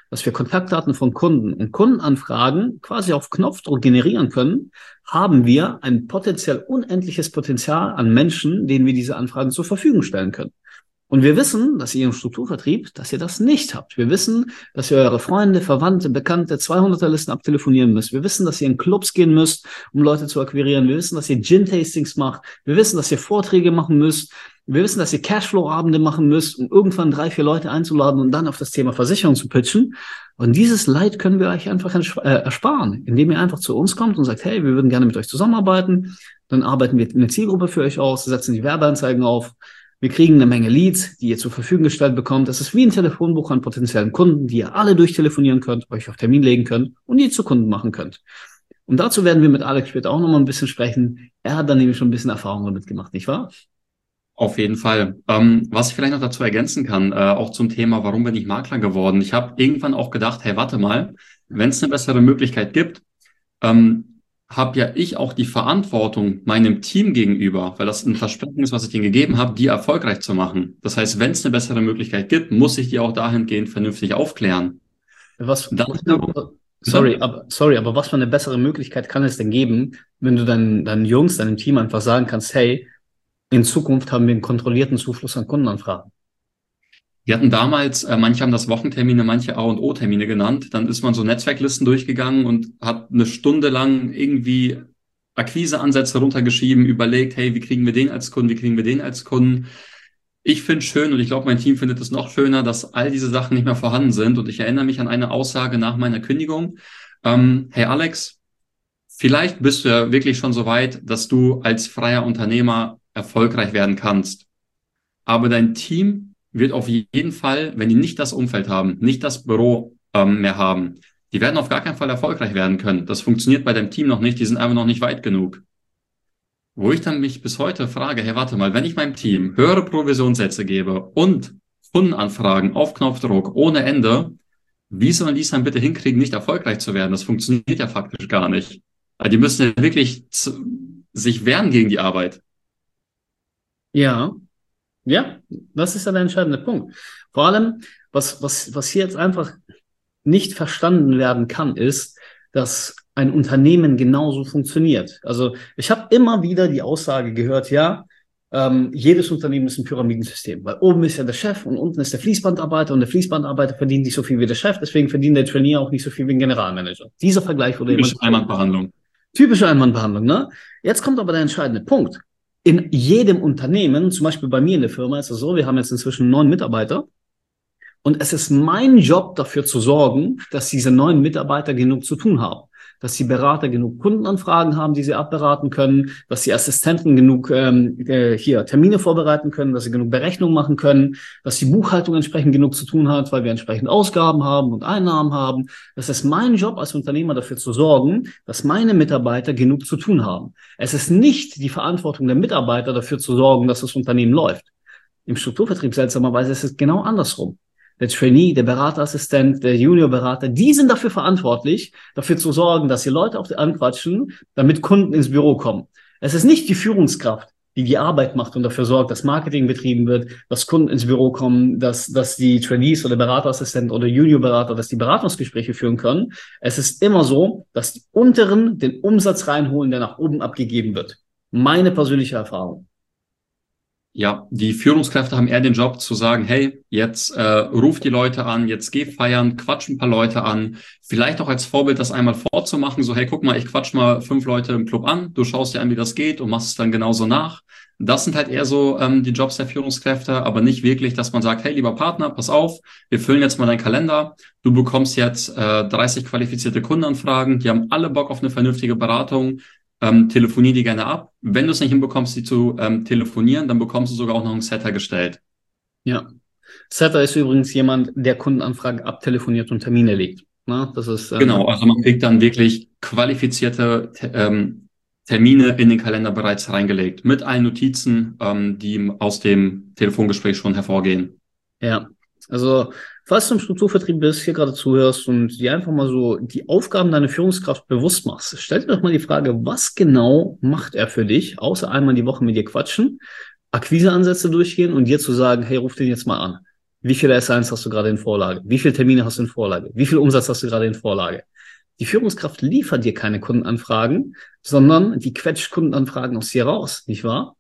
dass wir Kontaktdaten von Kunden und Kundenanfragen quasi auf Knopfdruck generieren können, haben wir ein potenziell unendliches Potenzial an Menschen, denen wir diese Anfragen zur Verfügung stellen können. Und wir wissen, dass ihr im Strukturvertrieb, dass ihr das nicht habt. Wir wissen, dass ihr eure Freunde, Verwandte, Bekannte 200er-Listen abtelefonieren müsst. Wir wissen, dass ihr in Clubs gehen müsst, um Leute zu akquirieren. Wir wissen, dass ihr Gin-Tastings macht. Wir wissen, dass ihr Vorträge machen müsst. Wir wissen, dass ihr Cashflow-Abende machen müsst, um irgendwann 3, 4 Leute einzuladen und dann auf das Thema Versicherung zu pitchen. Und dieses Leid können wir euch einfach ersparen, indem ihr einfach zu uns kommt und sagt, hey, wir würden gerne mit euch zusammenarbeiten. Dann arbeiten wir eine Zielgruppe für euch aus, setzen die Werbeanzeigen auf. Wir kriegen eine Menge Leads, die ihr zur Verfügung gestellt bekommt. Das ist wie ein Telefonbuch an potenziellen Kunden, die ihr alle durchtelefonieren könnt, euch auf Termin legen könnt und die zu Kunden machen könnt. Und dazu werden wir mit Alex später auch nochmal ein bisschen sprechen. Er hat dann nämlich schon ein bisschen Erfahrung damit gemacht, nicht wahr? Auf jeden Fall. Was ich vielleicht noch dazu ergänzen kann, auch zum Thema, warum bin ich Makler geworden? Ich habe irgendwann auch gedacht, hey, warte mal, wenn es eine bessere Möglichkeit gibt, habe ja ich auch die Verantwortung meinem Team gegenüber, weil das ein Versprechen ist, was ich ihnen gegeben habe, die erfolgreich zu machen. Das heißt, wenn es eine bessere Möglichkeit gibt, muss ich die auch dahingehend vernünftig aufklären. Sorry, aber was für eine bessere Möglichkeit kann es denn geben, wenn du deinen Jungs, deinem Team einfach sagen kannst, hey, in Zukunft haben wir einen kontrollierten Zufluss an Kundenanfragen. Wir hatten damals, manche haben das Wochentermine, manche A&O-Termine genannt. Dann ist man so Netzwerklisten durchgegangen und hat eine Stunde lang irgendwie Akquiseansätze runtergeschrieben, überlegt, hey, wie kriegen wir den als Kunden, wie kriegen wir den als Kunden? Ich finde es schön und ich glaube, mein Team findet es noch schöner, dass all diese Sachen nicht mehr vorhanden sind. Und ich erinnere mich an eine Aussage nach meiner Kündigung. Hey Alex, vielleicht bist du ja wirklich schon so weit, dass du als freier Unternehmer erfolgreich werden kannst. Aber dein Team wird auf jeden Fall, wenn die nicht das Umfeld haben, nicht das Büro mehr haben, die werden auf gar keinen Fall erfolgreich werden können. Das funktioniert bei deinem Team noch nicht, die sind einfach noch nicht weit genug. Wo ich dann mich bis heute frage, hey, warte mal, wenn ich meinem Team höhere Provisionssätze gebe und Kundenanfragen auf Knopfdruck ohne Ende, wie sollen die es dann bitte hinkriegen, nicht erfolgreich zu werden? Das funktioniert ja faktisch gar nicht. Also die müssen ja wirklich sich wehren gegen die Arbeit. Ja, das ist ja der entscheidende Punkt. Vor allem, was hier jetzt einfach nicht verstanden werden kann, ist, dass ein Unternehmen genauso funktioniert. Also ich habe immer wieder die Aussage gehört, jedes Unternehmen ist ein Pyramidensystem, weil oben ist ja der Chef und unten ist der Fließbandarbeiter und der Fließbandarbeiter verdient nicht so viel wie der Chef, deswegen verdient der Trainee auch nicht so viel wie ein Generalmanager. Dieser Vergleich wurde immer... Typische Einwandbehandlung, ne? Jetzt kommt aber der entscheidende Punkt. In jedem Unternehmen, zum Beispiel bei mir in der Firma, ist es so, wir haben jetzt inzwischen 9 Mitarbeiter und es ist mein Job, dafür zu sorgen, dass diese 9 Mitarbeiter genug zu tun haben, dass die Berater genug Kundenanfragen haben, die sie abberaten können, dass die Assistenten genug Termine vorbereiten können, dass sie genug Berechnungen machen können, dass die Buchhaltung entsprechend genug zu tun hat, weil wir entsprechend Ausgaben haben und Einnahmen haben. Das ist mein Job als Unternehmer, dafür zu sorgen, dass meine Mitarbeiter genug zu tun haben. Es ist nicht die Verantwortung der Mitarbeiter, dafür zu sorgen, dass das Unternehmen läuft. Im Strukturvertrieb seltsamerweise ist es genau andersrum. Der Trainee, der Beraterassistent, der Juniorberater, die sind dafür verantwortlich, dafür zu sorgen, dass die Leute anquatschen, damit Kunden ins Büro kommen. Es ist nicht die Führungskraft, die die Arbeit macht und dafür sorgt, dass Marketing betrieben wird, dass Kunden ins Büro kommen, dass die Trainees oder Beraterassistenten oder Juniorberater, dass die Beratungsgespräche führen können. Es ist immer so, dass die Unteren den Umsatz reinholen, der nach oben abgegeben wird. Meine persönliche Erfahrung. Ja, die Führungskräfte haben eher den Job zu sagen, hey, jetzt ruf die Leute an, jetzt geh feiern, quatsch ein paar Leute an, vielleicht auch als Vorbild das einmal vorzumachen, so hey, guck mal, ich quatsch mal 5 Leute im Club an, du schaust dir an, wie das geht und machst es dann genauso nach. Das sind halt eher so die Jobs der Führungskräfte, aber nicht wirklich, dass man sagt, hey, lieber Partner, pass auf, wir füllen jetzt mal deinen Kalender, du bekommst jetzt 30 qualifizierte Kundenanfragen, die haben alle Bock auf eine vernünftige Beratung, telefonier die gerne ab. Wenn du es nicht hinbekommst, die zu telefonieren, dann bekommst du sogar auch noch einen Setter gestellt. Ja. Setter ist übrigens jemand, der Kundenanfragen abtelefoniert und Termine legt. Na, das ist, genau, also man kriegt dann wirklich qualifizierte Termine in den Kalender bereits reingelegt, mit allen Notizen, die aus dem Telefongespräch schon hervorgehen. Ja, also falls du im Strukturvertrieb bist, hier gerade zuhörst und dir einfach mal so die Aufgaben deiner Führungskraft bewusst machst, stell dir doch mal die Frage, was genau macht er für dich, außer einmal die Woche mit dir quatschen, Akquiseansätze durchgehen und dir zu sagen, hey, ruf den jetzt mal an. Wie viele S1 hast du gerade in Vorlage? Wie viele Termine hast du in Vorlage? Wie viel Umsatz hast du gerade in Vorlage? Die Führungskraft liefert dir keine Kundenanfragen, sondern die quetscht Kundenanfragen aus dir raus, nicht wahr?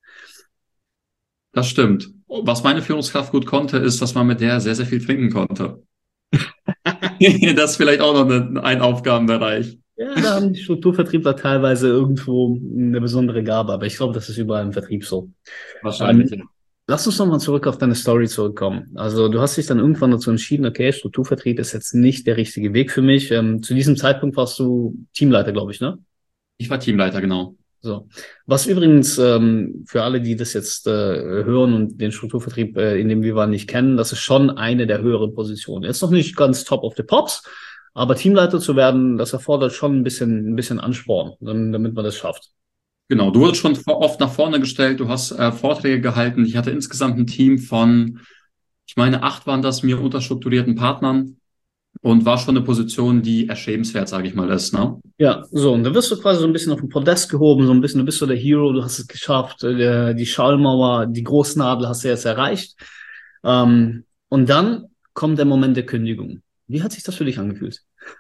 Das stimmt. Was meine Führungskraft gut konnte, ist, dass man mit der sehr, sehr viel trinken konnte. Das ist vielleicht auch noch ein Aufgabenbereich. Ja, da haben die Strukturvertriebler teilweise irgendwo eine besondere Gabe, aber ich glaube, das ist überall im Vertrieb so. Wahrscheinlich, ja. Lass uns nochmal zurück auf deine Story zurückkommen. Also du hast dich dann irgendwann dazu entschieden, okay, Strukturvertrieb ist jetzt nicht der richtige Weg für mich. Zu diesem Zeitpunkt warst du Teamleiter, glaube ich, ne? Ich war Teamleiter, genau. So. Was übrigens für alle, die das jetzt hören und den Strukturvertrieb, in dem wir waren, nicht kennen, das ist schon eine der höheren Positionen. Ist noch nicht ganz top of the pops, aber Teamleiter zu werden, das erfordert schon ein bisschen Ansporn, damit man das schafft. Genau, du wurdest schon oft nach vorne gestellt, du hast Vorträge gehalten. Ich hatte insgesamt ein Team von, ich meine, 8 waren das mir unterstrukturierten Partnern und war schon eine Position, die erstrebenswert, sage ich mal, ist, ne? Ja, so, und da wirst du quasi so ein bisschen auf den Podest gehoben, so ein bisschen, du bist so der Hero, du hast es geschafft, die Schallmauer, die Großnadel hast du jetzt erreicht. Und dann kommt der Moment der Kündigung. Wie hat sich das für dich angefühlt?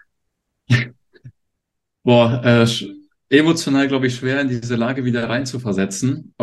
Boah, emotional, glaube ich, schwer in diese Lage wieder reinzuversetzen.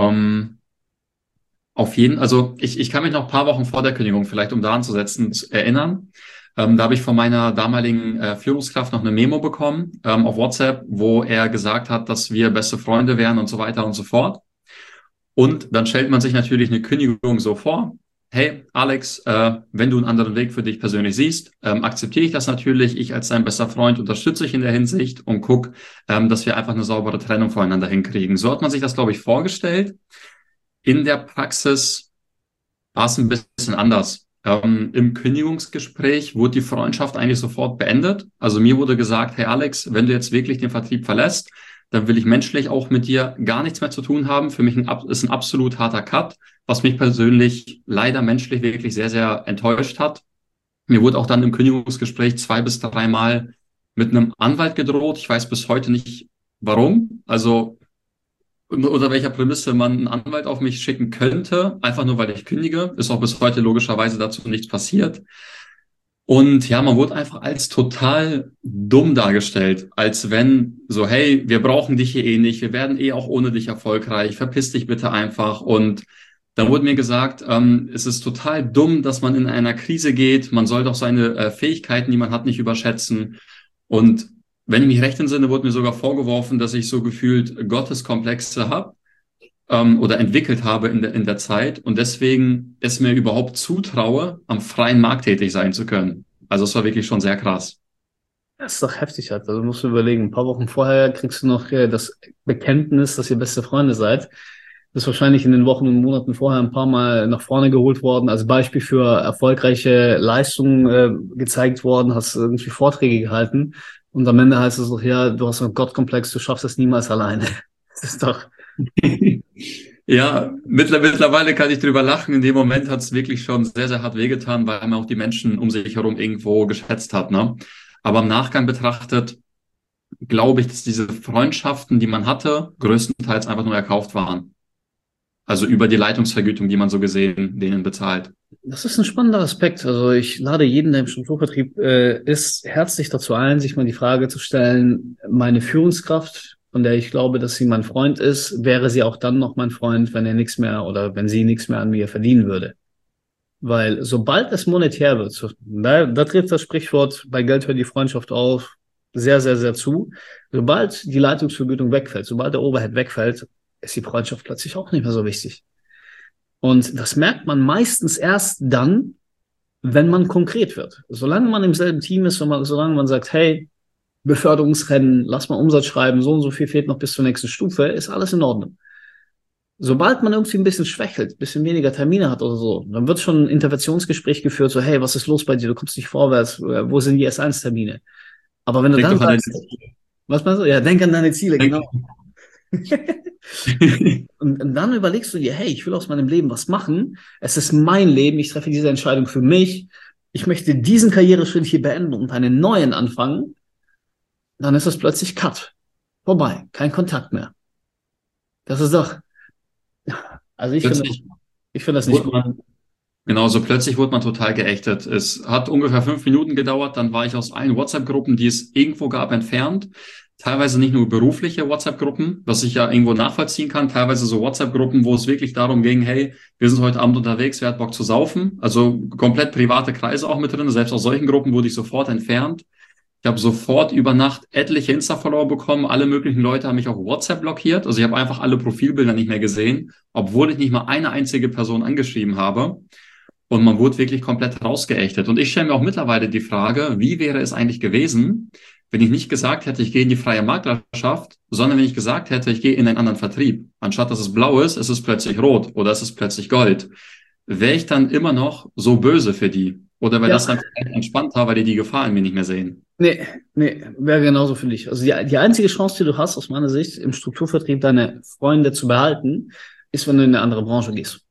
Also ich kann mich noch ein paar Wochen vor der Kündigung, vielleicht um da anzusetzen, erinnern. Da habe ich von meiner damaligen Führungskraft noch eine Memo bekommen auf WhatsApp, wo er gesagt hat, dass wir beste Freunde wären und so weiter und so fort. Und dann stellt man sich natürlich eine Kündigung so vor. Hey, Alex, wenn du einen anderen Weg für dich persönlich siehst, akzeptiere ich das natürlich. Ich als dein bester Freund unterstütze dich in der Hinsicht und guck, dass wir einfach eine saubere Trennung voneinander hinkriegen. So hat man sich das, glaube ich, vorgestellt. In der Praxis war es ein bisschen anders. Im Kündigungsgespräch wurde die Freundschaft eigentlich sofort beendet. Also mir wurde gesagt, hey Alex, wenn du jetzt wirklich den Vertrieb verlässt, dann will ich menschlich auch mit dir gar nichts mehr zu tun haben. Für mich ist ein absolut harter Cut, was mich persönlich leider menschlich wirklich sehr, sehr enttäuscht hat. Mir wurde auch dann im Kündigungsgespräch 2 bis 3 Mal mit einem Anwalt gedroht. Ich weiß bis heute nicht, warum. Also unter welcher Prämisse man einen Anwalt auf mich schicken könnte, einfach nur weil ich kündige. Ist auch bis heute logischerweise dazu nichts passiert. Und ja, man wurde einfach als total dumm dargestellt, als wenn so, hey, wir brauchen dich hier eh nicht, wir werden eh auch ohne dich erfolgreich, verpiss dich bitte einfach. Und dann wurde mir gesagt, es ist total dumm, dass man in einer Krise geht, man soll doch seine Fähigkeiten, die man hat, nicht überschätzen. Und wenn ich mich recht entsinne, wurde mir sogar vorgeworfen, dass ich so gefühlt Gotteskomplexe habe oder entwickelt habe in der Zeit und deswegen es mir überhaupt zutraue, am freien Markt tätig sein zu können. Also es war wirklich schon sehr krass. Das ist doch heftig, halt. Also musst du überlegen, ein paar Wochen vorher kriegst du noch das Bekenntnis, dass ihr beste Freunde seid. Bist wahrscheinlich in den Wochen und Monaten vorher ein paar Mal nach vorne geholt worden, als Beispiel für erfolgreiche Leistungen gezeigt worden, hast irgendwie Vorträge gehalten und am Ende heißt es doch, ja, du hast einen Gottkomplex, du schaffst es niemals alleine. Das ist doch... Ja, mittlerweile kann ich drüber lachen. In dem Moment hat es wirklich schon sehr, sehr hart wehgetan, weil man auch die Menschen um sich herum irgendwo geschätzt hat, ne? Aber im Nachgang betrachtet, glaube ich, dass diese Freundschaften, die man hatte, größtenteils einfach nur erkauft waren. Also über die Leitungsvergütung, die man so gesehen denen bezahlt. Das ist ein spannender Aspekt. Also ich lade jeden, der im Strukturvertrieb ist, herzlich dazu ein, sich mal die Frage zu stellen, meine Führungskraft, von der ich glaube, dass sie mein Freund ist, wäre sie auch dann noch mein Freund, wenn er nichts mehr oder wenn sie nichts mehr an mir verdienen würde. Weil sobald es monetär wird, da trifft das Sprichwort, bei Geld hört die Freundschaft auf, sehr, sehr, sehr zu. Sobald die Leitungsvergütung wegfällt, sobald der Overhead wegfällt, ist die Freundschaft plötzlich auch nicht mehr so wichtig. Und das merkt man meistens erst dann, wenn man konkret wird. Solange man im selben Team ist, solange man sagt, hey, Beförderungsrennen, lass mal Umsatz schreiben, so und so viel fehlt noch bis zur nächsten Stufe, ist alles in Ordnung. Sobald man irgendwie ein bisschen schwächelt, ein bisschen weniger Termine hat oder so, dann wird schon ein Interventionsgespräch geführt, so, hey, was ist los bei dir? Du kommst nicht vorwärts, wo sind die S1-Termine? Aber wenn du dann sagst, was meinst du? Ja, denk an deine Ziele, genau. Und dann überlegst du dir, hey, ich will aus meinem Leben was machen. Es ist mein Leben. Ich treffe diese Entscheidung für mich. Ich möchte diesen Karriereschritt hier beenden und einen neuen anfangen. Dann ist es plötzlich Cut. Vorbei. Kein Kontakt mehr. Das ist doch, also ich finde das nicht gut. Genau, so plötzlich wurde man total geächtet. Es hat ungefähr 5 Minuten gedauert, dann war ich aus allen WhatsApp-Gruppen, die es irgendwo gab, entfernt. Teilweise nicht nur berufliche WhatsApp-Gruppen, was ich ja irgendwo nachvollziehen kann, teilweise so WhatsApp-Gruppen, wo es wirklich darum ging, hey, wir sind heute Abend unterwegs, wer hat Bock zu saufen? Also komplett private Kreise auch mit drin. Selbst aus solchen Gruppen wurde ich sofort entfernt. Ich habe sofort über Nacht etliche Insta-Follower bekommen. Alle möglichen Leute haben mich auf WhatsApp blockiert. Also ich habe einfach alle Profilbilder nicht mehr gesehen, obwohl ich nicht mal eine einzige Person angeschrieben habe. Und man wurde wirklich komplett rausgeächtet. Und ich stelle mir auch mittlerweile die Frage, wie wäre es eigentlich gewesen, wenn ich nicht gesagt hätte, ich gehe in die freie Maklerschaft, sondern wenn ich gesagt hätte, ich gehe in einen anderen Vertrieb. Anstatt dass es blau ist es plötzlich rot oder es ist plötzlich Gold. Wäre ich dann immer noch so böse für die? Oder wäre Ja, das dann vielleicht entspannter, weil die die Gefahr in mir nicht mehr sehen? nee, wäre genauso für dich. Also die einzige Chance, die du hast, aus meiner Sicht, im Strukturvertrieb deine Freunde zu behalten, ist, wenn du in eine andere Branche gehst.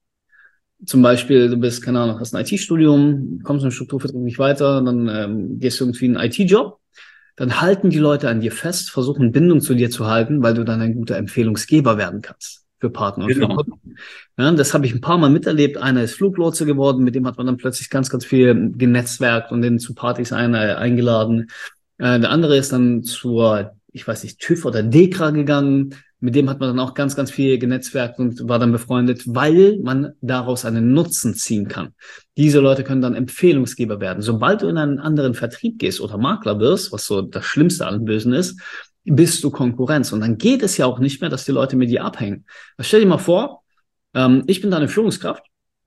Zum Beispiel, du bist, keine Ahnung, hast ein IT-Studium, kommst im Strukturvertrieb nicht weiter, dann gehst du irgendwie in einen IT-Job, dann halten die Leute an dir fest, versuchen Bindung zu dir zu halten, weil du dann ein guter Empfehlungsgeber werden kannst für Partner und für Genau. Kunden. Ja, das habe ich ein paar Mal miterlebt. Einer ist Fluglotse geworden, mit dem hat man dann plötzlich ganz, ganz viel genetzwerkt und den zu Partys eingeladen. Der andere ist dann zur, ich weiß nicht, TÜV oder DEKRA gegangen. Mit dem hat man dann auch ganz, ganz viel genetzwerkt und war dann befreundet, weil man daraus einen Nutzen ziehen kann. Diese Leute können dann Empfehlungsgeber werden. Sobald du in einen anderen Vertrieb gehst oder Makler wirst, was so das Schlimmste an Bösen ist, bist du Konkurrenz. Und dann geht es ja auch nicht mehr, dass die Leute mit dir abhängen. Stell dir mal vor, ich bin deine Führungskraft.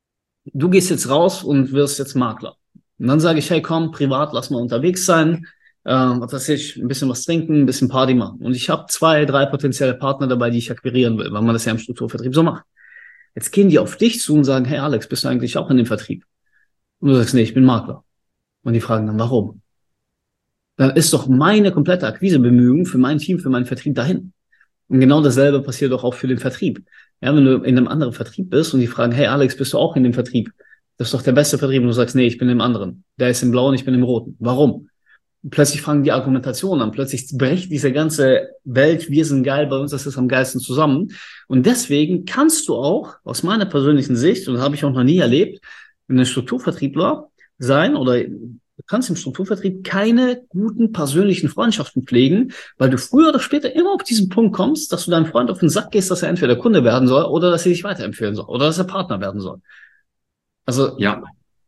Du gehst jetzt raus und wirst jetzt Makler. Und dann sage ich, hey, komm, privat, lass mal unterwegs sein. Was weiß ich, ein bisschen was trinken, ein bisschen Party machen. Und ich habe 2, 3 potenzielle Partner dabei, die ich akquirieren will, weil man das ja im Strukturvertrieb so macht. Jetzt gehen die auf dich zu und sagen, hey Alex, bist du eigentlich auch in dem Vertrieb? Und du sagst, nee, ich bin Makler. Und die fragen dann, warum? Dann ist doch meine komplette Akquisebemühung für mein Team, für meinen Vertrieb dahin. Und genau dasselbe passiert doch auch für den Vertrieb. Ja, wenn du in einem anderen Vertrieb bist und die fragen, hey Alex, bist du auch in dem Vertrieb? Das ist doch der beste Vertrieb. Und du sagst, nee, ich bin im anderen. Der ist im blauen, ich bin im roten. Warum? Plötzlich fangen die Argumentationen an, plötzlich bricht diese ganze Welt, wir sind geil, bei uns ist es am geilsten zusammen. Und deswegen kannst du auch, aus meiner persönlichen Sicht, und das habe ich auch noch nie erlebt, ein Strukturvertriebler sein oder du kannst im Strukturvertrieb keine guten persönlichen Freundschaften pflegen, weil du früher oder später immer auf diesen Punkt kommst, dass du deinem Freund auf den Sack gehst, dass er entweder Kunde werden soll oder dass er dich weiterempfehlen soll oder dass er Partner werden soll. Also, Ja,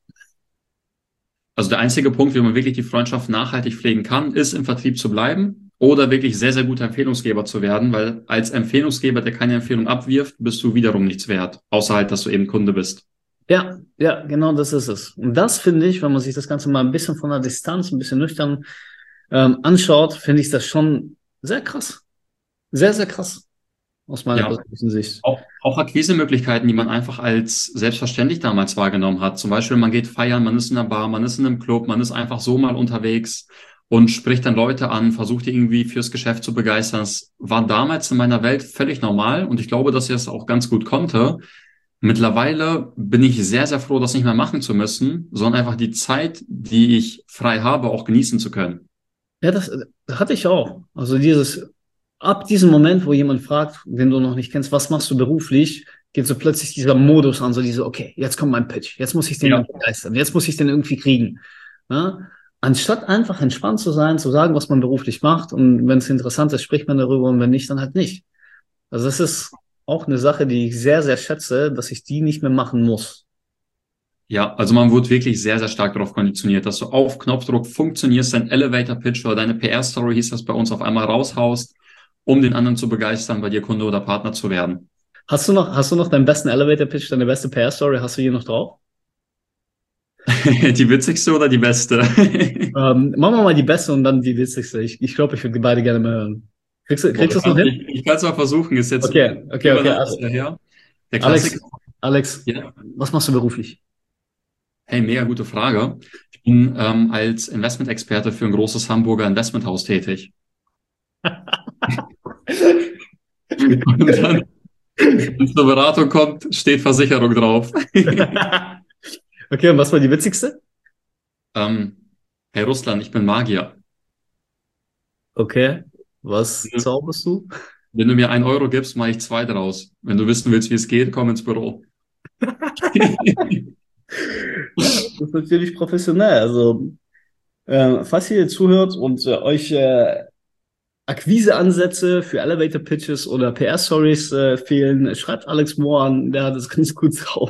also der einzige Punkt, wie man wirklich die Freundschaft nachhaltig pflegen kann, ist im Vertrieb zu bleiben oder wirklich sehr, sehr guter Empfehlungsgeber zu werden, weil als Empfehlungsgeber, der keine Empfehlung abwirft, bist du wiederum nichts wert, außer halt, dass du eben Kunde bist. ja, genau das ist es. Und das finde ich, wenn man sich das Ganze mal ein bisschen von der Distanz, ein bisschen nüchtern anschaut, finde ich das schon sehr krass. Sehr, sehr krass aus meiner Ja, persönlichen Sicht. auch Akquisemöglichkeiten, die man einfach als selbstverständlich damals wahrgenommen hat. Zum Beispiel, man geht feiern, man ist in einer Bar, man ist in einem Club, man ist einfach so mal unterwegs und spricht dann Leute an, versucht die irgendwie fürs Geschäft zu begeistern. Das war damals in meiner Welt völlig normal und ich glaube, dass ich das auch ganz gut konnte. Mittlerweile bin ich sehr, sehr froh, das nicht mehr machen zu müssen, sondern einfach die Zeit, die ich frei habe, auch genießen zu können. Ja, das hatte ich auch. Also ab diesem Moment, wo jemand fragt, den du noch nicht kennst, was machst du beruflich, geht so plötzlich dieser Modus an, so diese, okay, jetzt kommt mein Pitch, jetzt muss ich den Ja. begeistern, jetzt muss ich den irgendwie kriegen. Ja? Anstatt einfach entspannt zu sein, zu sagen, was man beruflich macht und wenn es interessant ist, spricht man darüber und wenn nicht, dann halt nicht. Also das ist auch eine Sache, die ich sehr, sehr schätze, dass ich die nicht mehr machen muss. Ja, also man wird wirklich sehr, sehr stark darauf konditioniert, dass du auf Knopfdruck funktionierst, dein Elevator-Pitch oder deine PR-Story hieß das bei uns auf einmal raushaust, um den anderen zu begeistern, bei dir Kunde oder Partner zu werden. Hast du noch deinen besten Elevator-Pitch, deine beste PR-Story, hast du hier noch drauf? Die witzigste oder die beste? Machen wir mal die beste und dann die witzigste. Ich glaube, ich würde die beide gerne mal hören. Boah, Kriegst du das noch hin? ich kann es mal versuchen, ist jetzt Okay. übernatürlich daher. Der Alex, Klassiker. Alex, Ja. was machst du beruflich? Hey, mega gute Frage. Ich bin als Investmentexperte für ein großes Hamburger Investmenthaus tätig. Und dann, wenn es zur Beratung kommt, steht Versicherung drauf. Okay, und was war die witzigste? Ähm, Hey Russland, ich bin Magier. Okay, was zauberst du? Wenn du mir 1 Euro gibst, mache ich 2 draus. Wenn du wissen willst, wie es geht, komm ins Büro. Ja, das ist natürlich professionell. Also, falls ihr zuhört und euch Akquiseansätze für Elevator Pitches oder PR-Stories fehlen, schreibt Alex Moore an, der hat das ganz gut drauf.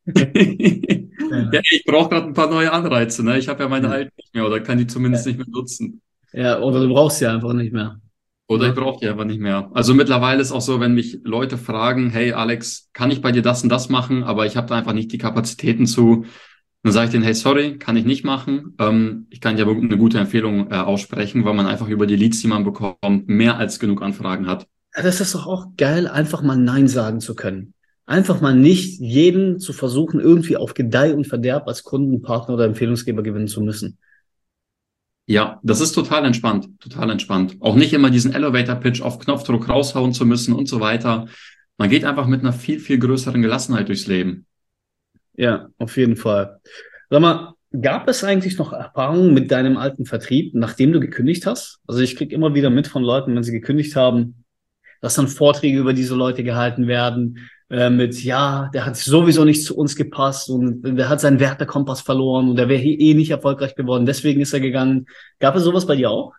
Ja, Ja. ich brauche gerade ein paar neue Anreize, ne? Ich habe ja meine Ja. alten nicht mehr oder kann die zumindest nicht mehr nutzen. Ja, oder du brauchst sie einfach nicht mehr. Oder ich Ne? brauche die einfach nicht mehr. Also mittlerweile ist auch so, wenn mich Leute fragen, hey Alex, kann ich bei dir das und das machen, aber ich habe da einfach nicht die Kapazitäten zu, dann sage ich denen, hey, sorry, kann ich nicht machen. Ich kann dir aber eine gute Empfehlung aussprechen, weil man einfach über die Leads, die man bekommt, mehr als genug Anfragen hat. Ja, das ist doch auch geil, einfach mal Nein sagen zu können. Einfach mal nicht jeden zu versuchen, irgendwie auf Gedeih und Verderb als Kunden, Partner oder Empfehlungsgeber gewinnen zu müssen. Ja, das ist total entspannt, total entspannt. Auch nicht immer diesen Elevator-Pitch auf Knopfdruck raushauen zu müssen und so weiter. Man geht einfach mit einer viel, viel größeren Gelassenheit durchs Leben. Ja, auf jeden Fall. Sag mal, gab es eigentlich noch Erfahrungen mit deinem alten Vertrieb, nachdem du gekündigt hast? Also ich krieg immer wieder mit von Leuten, wenn sie gekündigt haben, dass dann Vorträge über diese Leute gehalten werden, mit, ja, der hat sowieso nicht zu uns gepasst und der hat seinen Wertekompass verloren und der wäre eh nicht erfolgreich geworden, deswegen ist er gegangen. Gab es sowas bei dir auch?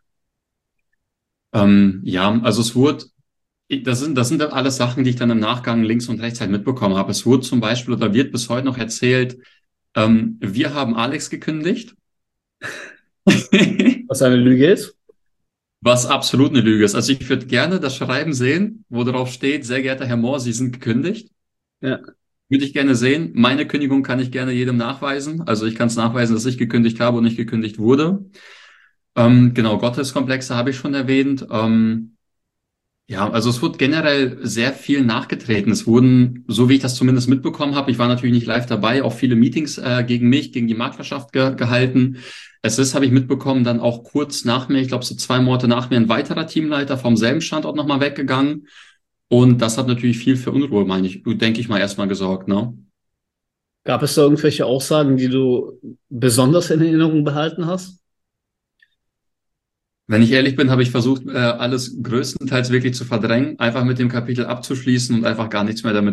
Ja, also es wurde, das sind dann alles Sachen, die ich dann im Nachgang links und rechts halt mitbekommen habe. Es wurde zum Beispiel oder wird bis heute noch erzählt, wir haben Alex gekündigt. Was eine Lüge ist? Was absolut eine Lüge ist. Also ich würde gerne das Schreiben sehen, wo drauf steht, sehr geehrter Herr Mohr, Sie sind gekündigt. Ja. Würde ich gerne sehen. Meine Kündigung kann ich gerne jedem nachweisen. Also ich kann es nachweisen, dass ich gekündigt habe und nicht gekündigt wurde. Genau, Gotteskomplexe habe ich schon erwähnt. Ja, also es wurde generell sehr viel nachgetreten. Es wurden, so wie ich das zumindest mitbekommen habe, ich war natürlich nicht live dabei, auch viele Meetings gegen mich, gegen die Maklerschaft gehalten. Es ist, habe ich mitbekommen, dann auch kurz nach mir, ich glaube so 2 Monate nach mir, ein weiterer Teamleiter vom selben Standort nochmal weggegangen. Und das hat natürlich viel für Unruhe, meine ich, denke ich mal, erstmal gesorgt, ne? Gab es da irgendwelche Aussagen, die du besonders in Erinnerung behalten hast? Wenn ich ehrlich bin, habe ich versucht, alles größtenteils wirklich zu verdrängen, einfach mit dem Kapitel abzuschließen und einfach gar nichts mehr damit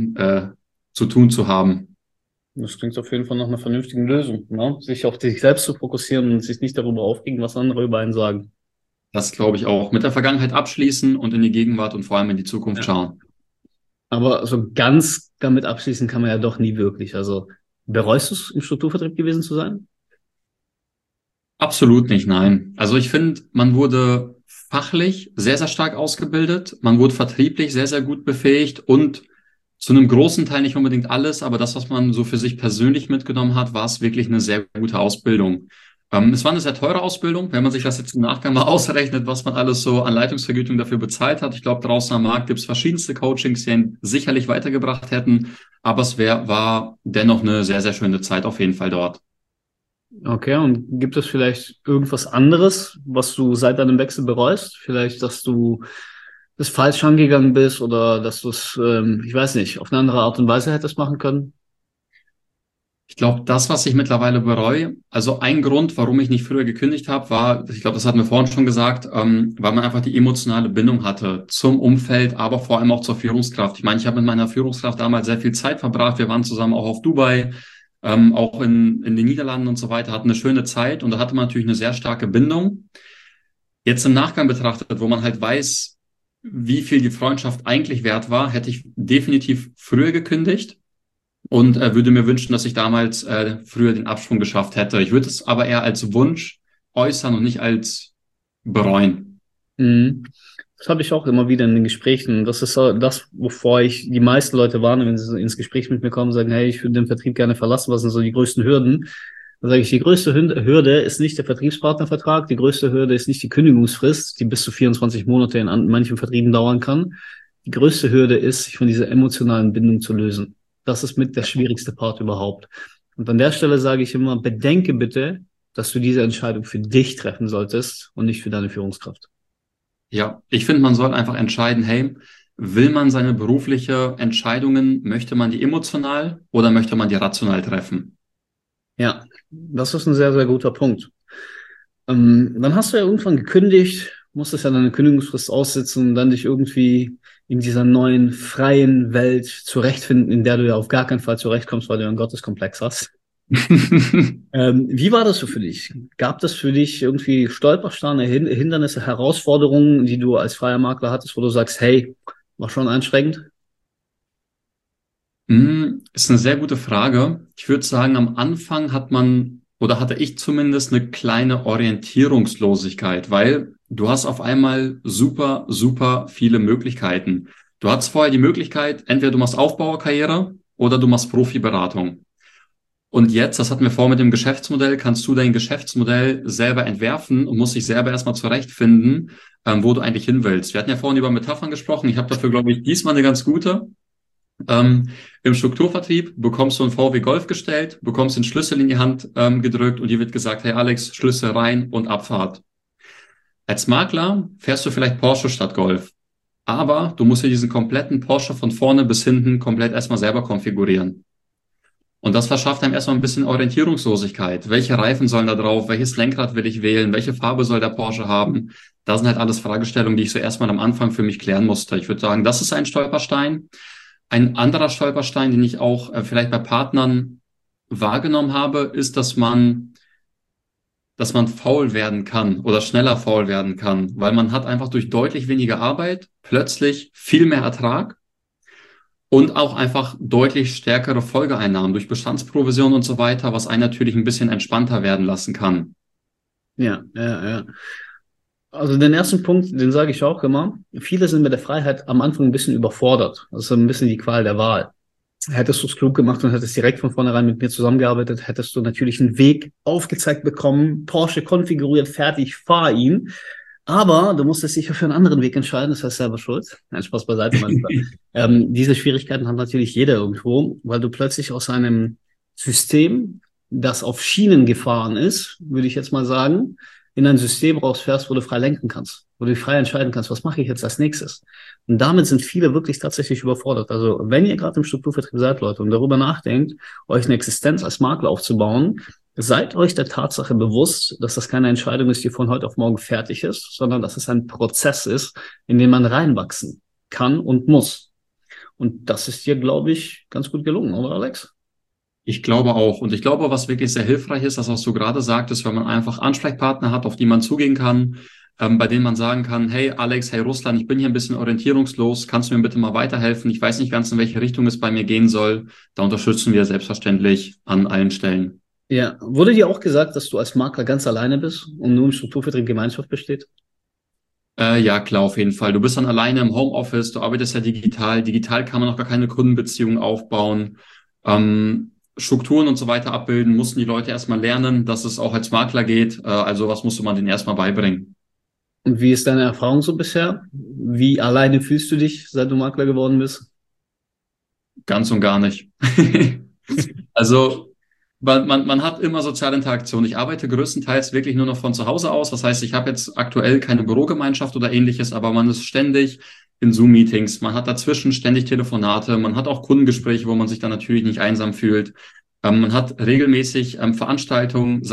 zu tun zu haben. Das klingt auf jeden Fall nach einer vernünftigen Lösung, ne? Sich auf sich selbst zu fokussieren und sich nicht darüber aufregen, was andere über einen sagen. Das glaube ich auch. Mit der Vergangenheit abschließen und in die Gegenwart und vor allem in die Zukunft Ja. schauen. Aber so ganz damit abschließen kann man ja doch nie wirklich. Also bereust du es, im Strukturvertrieb gewesen zu sein? Absolut nicht, nein. Also ich finde, man wurde fachlich sehr, sehr stark ausgebildet. Man wurde vertrieblich sehr, sehr gut befähigt und zu einem großen Teil nicht unbedingt alles, aber das, was man so für sich persönlich mitgenommen hat, war es wirklich eine sehr gute Ausbildung. Es war eine sehr teure Ausbildung, wenn man sich das jetzt im Nachgang mal ausrechnet, was man alles so an Leitungsvergütung dafür bezahlt hat. Ich glaube, draußen am Markt gibt es verschiedenste Coachings, die ihn sicherlich weitergebracht hätten, aber war dennoch eine sehr, sehr schöne Zeit auf jeden Fall dort. Okay, und gibt es vielleicht irgendwas anderes, was du seit deinem Wechsel bereust? Vielleicht, dass du das falsch angegangen bist oder dass du es, ich weiß nicht, auf eine andere Art und Weise hättest machen können? Ich glaube, das, was ich mittlerweile bereue, also ein Grund, warum ich nicht früher gekündigt habe, war, ich glaube, das hatten wir vorhin schon gesagt, weil man einfach die emotionale Bindung hatte zum Umfeld, aber vor allem auch zur Führungskraft. Ich meine, ich habe mit meiner Führungskraft damals sehr viel Zeit verbracht. Wir waren zusammen auch auf Dubai, auch in den Niederlanden und so weiter, hatten eine schöne Zeit und da hatte man natürlich eine sehr starke Bindung. Jetzt im Nachgang betrachtet, wo man halt weiß, wie viel die Freundschaft eigentlich wert war, hätte ich definitiv früher gekündigt und würde mir wünschen, dass ich damals früher den Absprung geschafft hätte. Ich würde es aber eher als Wunsch äußern und nicht als bereuen. Mhm. Das habe ich auch immer wieder in den Gesprächen. Das ist so das, wovor ich die meisten Leute warne, wenn sie so ins Gespräch mit mir kommen und sagen, hey, ich würde den Vertrieb gerne verlassen. Was sind so die größten Hürden? Dann sage ich, die größte Hürde ist nicht der Vertriebspartnervertrag, die größte Hürde ist nicht die Kündigungsfrist, die bis zu 24 Monate in manchen Vertrieben dauern kann. Die größte Hürde ist, sich von dieser emotionalen Bindung zu lösen. Das ist mit der schwierigste Part überhaupt. Und an der Stelle sage ich immer, bedenke bitte, dass du diese Entscheidung für dich treffen solltest und nicht für deine Führungskraft. Ja, ich finde, man soll einfach entscheiden, hey, will man seine berufliche Entscheidungen, möchte man die emotional oder möchte man die rational treffen? Ja, das ist ein sehr, sehr guter Punkt. Dann hast du ja irgendwann gekündigt musstest ja deine Kündigungsfrist aussitzen und dann dich irgendwie in dieser neuen, freien Welt zurechtfinden, in der du ja auf gar keinen Fall zurechtkommst, weil du einen Gotteskomplex hast. Wie war das so für dich? Gab das für dich irgendwie Stolpersteine, Hindernisse, Herausforderungen, die du als freier Makler hattest, wo du sagst, hey, war schon anstrengend? Ist eine sehr gute Frage. Ich würde sagen, am Anfang hat man oder hatte ich zumindest eine kleine Orientierungslosigkeit, weil du hast auf einmal super, super viele Möglichkeiten. Du hattest vorher die Möglichkeit, entweder du machst Aufbauerkarriere oder du machst Profiberatung. Und jetzt, das hatten wir vor mit dem Geschäftsmodell, kannst du dein Geschäftsmodell selber entwerfen und musst dich selber erstmal zurechtfinden, wo du eigentlich hin willst. Wir hatten ja vorhin über Metaphern gesprochen. Ich habe dafür, glaube ich, diesmal eine ganz gute. Im Strukturvertrieb bekommst du einen VW Golf gestellt, bekommst den Schlüssel in die Hand gedrückt und dir wird gesagt, hey Alex, Schlüssel rein und Abfahrt. Als Makler fährst du vielleicht Porsche statt Golf, aber du musst dir diesen kompletten Porsche von vorne bis hinten komplett erstmal selber konfigurieren. Und das verschafft einem erstmal ein bisschen Orientierungslosigkeit. Welche Reifen sollen da drauf? Welches Lenkrad will ich wählen? Welche Farbe soll der Porsche haben? Das sind halt alles Fragestellungen, die ich so erstmal am Anfang für mich klären musste. Ich würde sagen, das ist ein Stolperstein. Ein anderer Stolperstein, den ich auch vielleicht bei Partnern wahrgenommen habe, ist, dass man faul werden kann oder schneller faul werden kann, weil man hat einfach durch deutlich weniger Arbeit plötzlich viel mehr Ertrag und auch einfach deutlich stärkere Folgeeinnahmen durch Bestandsprovision und so weiter, was einen natürlich ein bisschen entspannter werden lassen kann. Ja. Also den ersten Punkt, den sage ich auch immer. Viele sind mit der Freiheit am Anfang ein bisschen überfordert. Das ist ein bisschen die Qual der Wahl. Hättest du es klug gemacht und hättest direkt von vornherein mit mir zusammengearbeitet, hättest du natürlich einen Weg aufgezeigt bekommen, Porsche konfiguriert, fertig, fahr ihn. Aber du musstest dich ja für einen anderen Weg entscheiden, das heißt selber schuld. Nein, Spaß beiseite, mein Lieber. Diese Schwierigkeiten hat natürlich jeder irgendwo, weil du plötzlich aus einem System, das auf Schienen gefahren ist, würde ich jetzt mal sagen, in ein System rausfährst, wo du frei lenken kannst, wo du dich frei entscheiden kannst, was mache ich jetzt als nächstes. Und damit sind viele wirklich tatsächlich überfordert. Also wenn ihr gerade im Strukturvertrieb seid, Leute, und darüber nachdenkt, euch eine Existenz als Makler aufzubauen, seid euch der Tatsache bewusst, dass das keine Entscheidung ist, die von heute auf morgen fertig ist, sondern dass es ein Prozess ist, in den man reinwachsen kann und muss. Und das ist dir, glaube ich, ganz gut gelungen, oder Alex? Ich glaube auch. Und ich glaube, was wirklich sehr hilfreich ist, das, was du gerade sagtest, wenn man einfach Ansprechpartner hat, auf die man zugehen kann, bei denen man sagen kann, hey Alex, hey Ruslan, ich bin hier ein bisschen orientierungslos, kannst du mir bitte mal weiterhelfen? Ich weiß nicht ganz, in welche Richtung es bei mir gehen soll. Da unterstützen wir selbstverständlich an allen Stellen. Ja, wurde dir auch gesagt, dass du als Makler ganz alleine bist und nur im Strukturvertrieb Gemeinschaft besteht? Ja, klar, auf jeden Fall. Du bist dann alleine im Homeoffice, du arbeitest ja digital. Digital kann man noch gar keine Kundenbeziehungen aufbauen. Strukturen und so weiter abbilden, mussten die Leute erstmal lernen, dass es auch als Makler geht. Also was musste man denen erstmal beibringen? Und wie ist deine Erfahrung so bisher? Wie alleine fühlst du dich, seit du Makler geworden bist? Ganz und gar nicht. Also man hat immer soziale Interaktion. Ich arbeite größtenteils wirklich nur noch von zu Hause aus. Das heißt, ich habe jetzt aktuell keine Bürogemeinschaft oder ähnliches, aber man ist ständig in Zoom-Meetings. Man hat dazwischen ständig Telefonate. Man hat auch Kundengespräche, wo man sich dann natürlich nicht einsam fühlt. Man hat regelmäßig Veranstaltungen,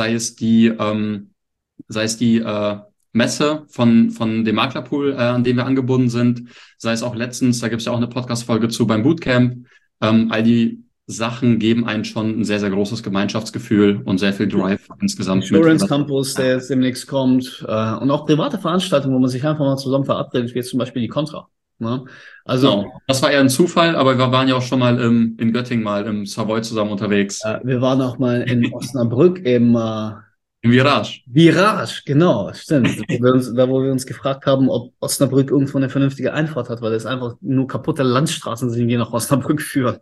sei es die Messe von dem Maklerpool, an dem wir angebunden sind, sei es auch letztens, da gibt es ja auch eine Podcast-Folge zu beim Bootcamp. All die Sachen geben einen schon ein sehr, sehr großes Gemeinschaftsgefühl und sehr viel Drive insgesamt. Insurance Campus, der jetzt demnächst kommt, und auch private Veranstaltungen, wo man sich einfach mal zusammen verabredet, wie jetzt zum Beispiel die Contra. Ne? Also, genau. Das war eher ein Zufall, aber wir waren ja auch schon mal in Göttingen mal im Savoy zusammen unterwegs. Wir waren auch mal in Osnabrück im Virage. Virage, genau, stimmt. Wo wir uns gefragt haben, ob Osnabrück irgendwo eine vernünftige Einfahrt hat, weil es einfach nur kaputte Landstraßen sind, die nach Osnabrück führen.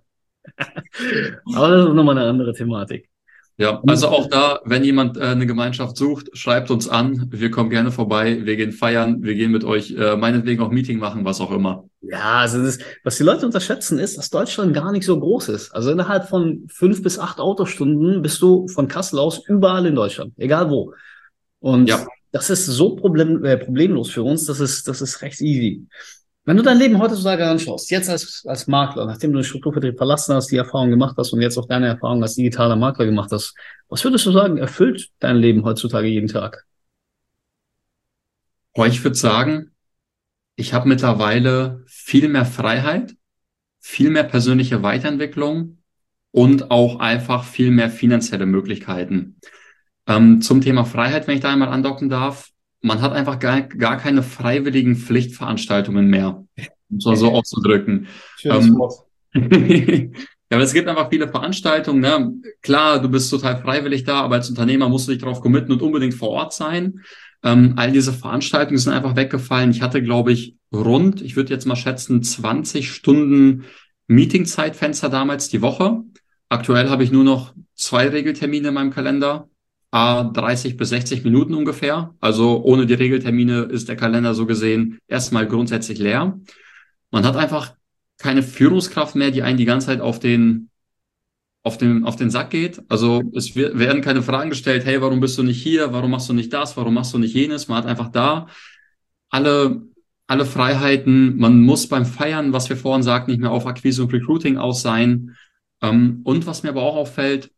Aber das ist nochmal eine andere Thematik. Ja, also auch da, wenn jemand eine Gemeinschaft sucht, schreibt uns an. Wir kommen gerne vorbei. Wir gehen feiern. Wir gehen mit euch meinetwegen auch Meeting machen, was auch immer. Ja, also was die Leute unterschätzen ist, dass Deutschland gar nicht so groß ist. Also innerhalb von 5 bis 8 Autostunden bist du von Kassel aus überall in Deutschland, egal wo. Und ja, das ist so problemlos für uns, das ist recht easy. Wenn du dein Leben heutzutage anschaust, jetzt als Makler, nachdem du den Strukturvertrieb verlassen hast, die Erfahrung gemacht hast und jetzt auch deine Erfahrung als digitaler Makler gemacht hast, was würdest du sagen, erfüllt dein Leben heutzutage jeden Tag? Boah, ich würde sagen, ich habe mittlerweile viel mehr Freiheit, viel mehr persönliche Weiterentwicklung und auch einfach viel mehr finanzielle Möglichkeiten. Zum Thema Freiheit, wenn ich da einmal andocken darf, man hat einfach gar keine freiwilligen Pflichtveranstaltungen mehr, um es mal so auszudrücken. Schönes Ähm, Wort. Ja, aber es gibt einfach viele Veranstaltungen, ne? Klar, du bist total freiwillig da, aber als Unternehmer musst du dich darauf committen und unbedingt vor Ort sein. All diese Veranstaltungen sind einfach weggefallen. Ich hatte, glaube ich, ich würde jetzt mal schätzen, 20 Stunden Meetingzeitfenster damals die Woche. Aktuell habe ich nur noch 2 Regeltermine in meinem Kalender, 30 bis 60 Minuten ungefähr. Also ohne die Regeltermine ist der Kalender so gesehen erstmal grundsätzlich leer. Man hat einfach keine Führungskraft mehr, die einen die ganze Zeit auf den Sack geht. Also werden keine Fragen gestellt, hey, warum bist du nicht hier? Warum machst du nicht das? Warum machst du nicht jenes? Man hat einfach da alle, alle Freiheiten. Man muss beim Feiern, was wir vorhin sagten, nicht mehr auf Akquise und Recruiting aus sein. Und was mir aber auch auffällt,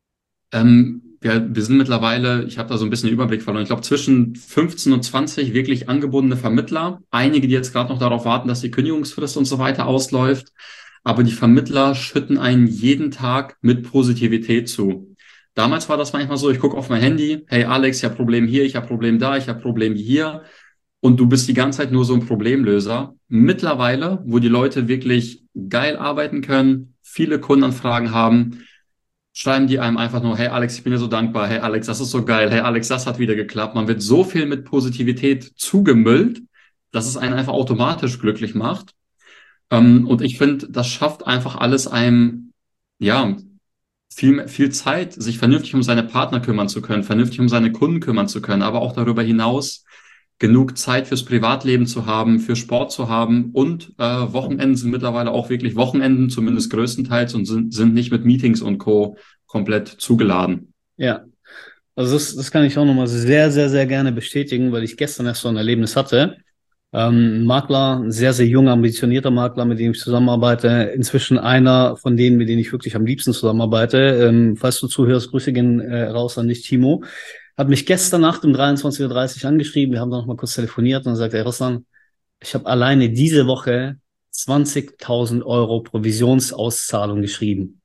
wir sind mittlerweile, ich habe da so ein bisschen den Überblick verloren, ich glaube zwischen 15 und 20 wirklich angebundene Vermittler. Einige, die jetzt gerade noch darauf warten, dass die Kündigungsfrist und so weiter ausläuft. Aber die Vermittler schütten einen jeden Tag mit Positivität zu. Damals war das manchmal so, ich gucke auf mein Handy, hey Alex, ich habe Problem hier, ich habe Problem da, ich habe Problem hier. Und du bist die ganze Zeit nur so ein Problemlöser. Mittlerweile, wo die Leute wirklich geil arbeiten können, viele Kundenanfragen haben, schreiben die einem einfach nur, hey Alex, ich bin dir so dankbar, hey Alex, das ist so geil, hey Alex, das hat wieder geklappt. Man wird so viel mit Positivität zugemüllt, dass es einen einfach automatisch glücklich macht. Und ich finde, das schafft einfach alles einem, ja, viel Zeit, sich vernünftig um seine Partner kümmern zu können, vernünftig um seine Kunden kümmern zu können, aber auch darüber hinaus genug Zeit fürs Privatleben zu haben, für Sport zu haben und Wochenenden sind mittlerweile auch wirklich Wochenenden, zumindest größtenteils und sind nicht mit Meetings und Co. komplett zugeladen. Ja, also das kann ich auch nochmal sehr, sehr, sehr gerne bestätigen, weil ich gestern erst so ein Erlebnis hatte. Ein Makler, ein sehr, sehr junger, ambitionierter Makler, mit dem ich zusammenarbeite. Inzwischen einer von denen, mit denen ich wirklich am liebsten zusammenarbeite. Falls du zuhörst, Grüße gehen raus an dich, Timo. Hat mich gestern Nacht um 23:30 Uhr angeschrieben. Wir haben dann noch mal kurz telefoniert und dann sagt er, Ruslan, ich habe alleine diese Woche 20.000 Euro Provisionsauszahlung geschrieben.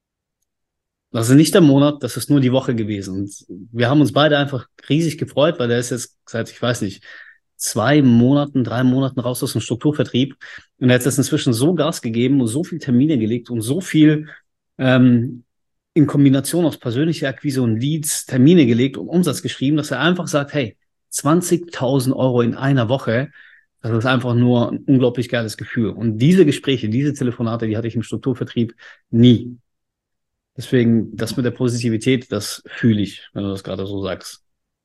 Das ist nicht der Monat, das ist nur die Woche gewesen. Und wir haben uns beide einfach riesig gefreut, weil der ist jetzt seit, ich weiß nicht, 2 Monaten, 3 Monaten raus aus dem Strukturvertrieb. Und er hat jetzt inzwischen so Gas gegeben und so viel Termine gelegt und so viel in Kombination aus persönlicher Akquise und Leads Termine gelegt und Umsatz geschrieben, dass er einfach sagt, hey, 20.000 Euro in einer Woche, das ist einfach nur ein unglaublich geiles Gefühl. Und diese Gespräche, diese Telefonate, die hatte ich im Strukturvertrieb nie. Deswegen, das mit der Positivität, das fühle ich, wenn du das gerade so sagst.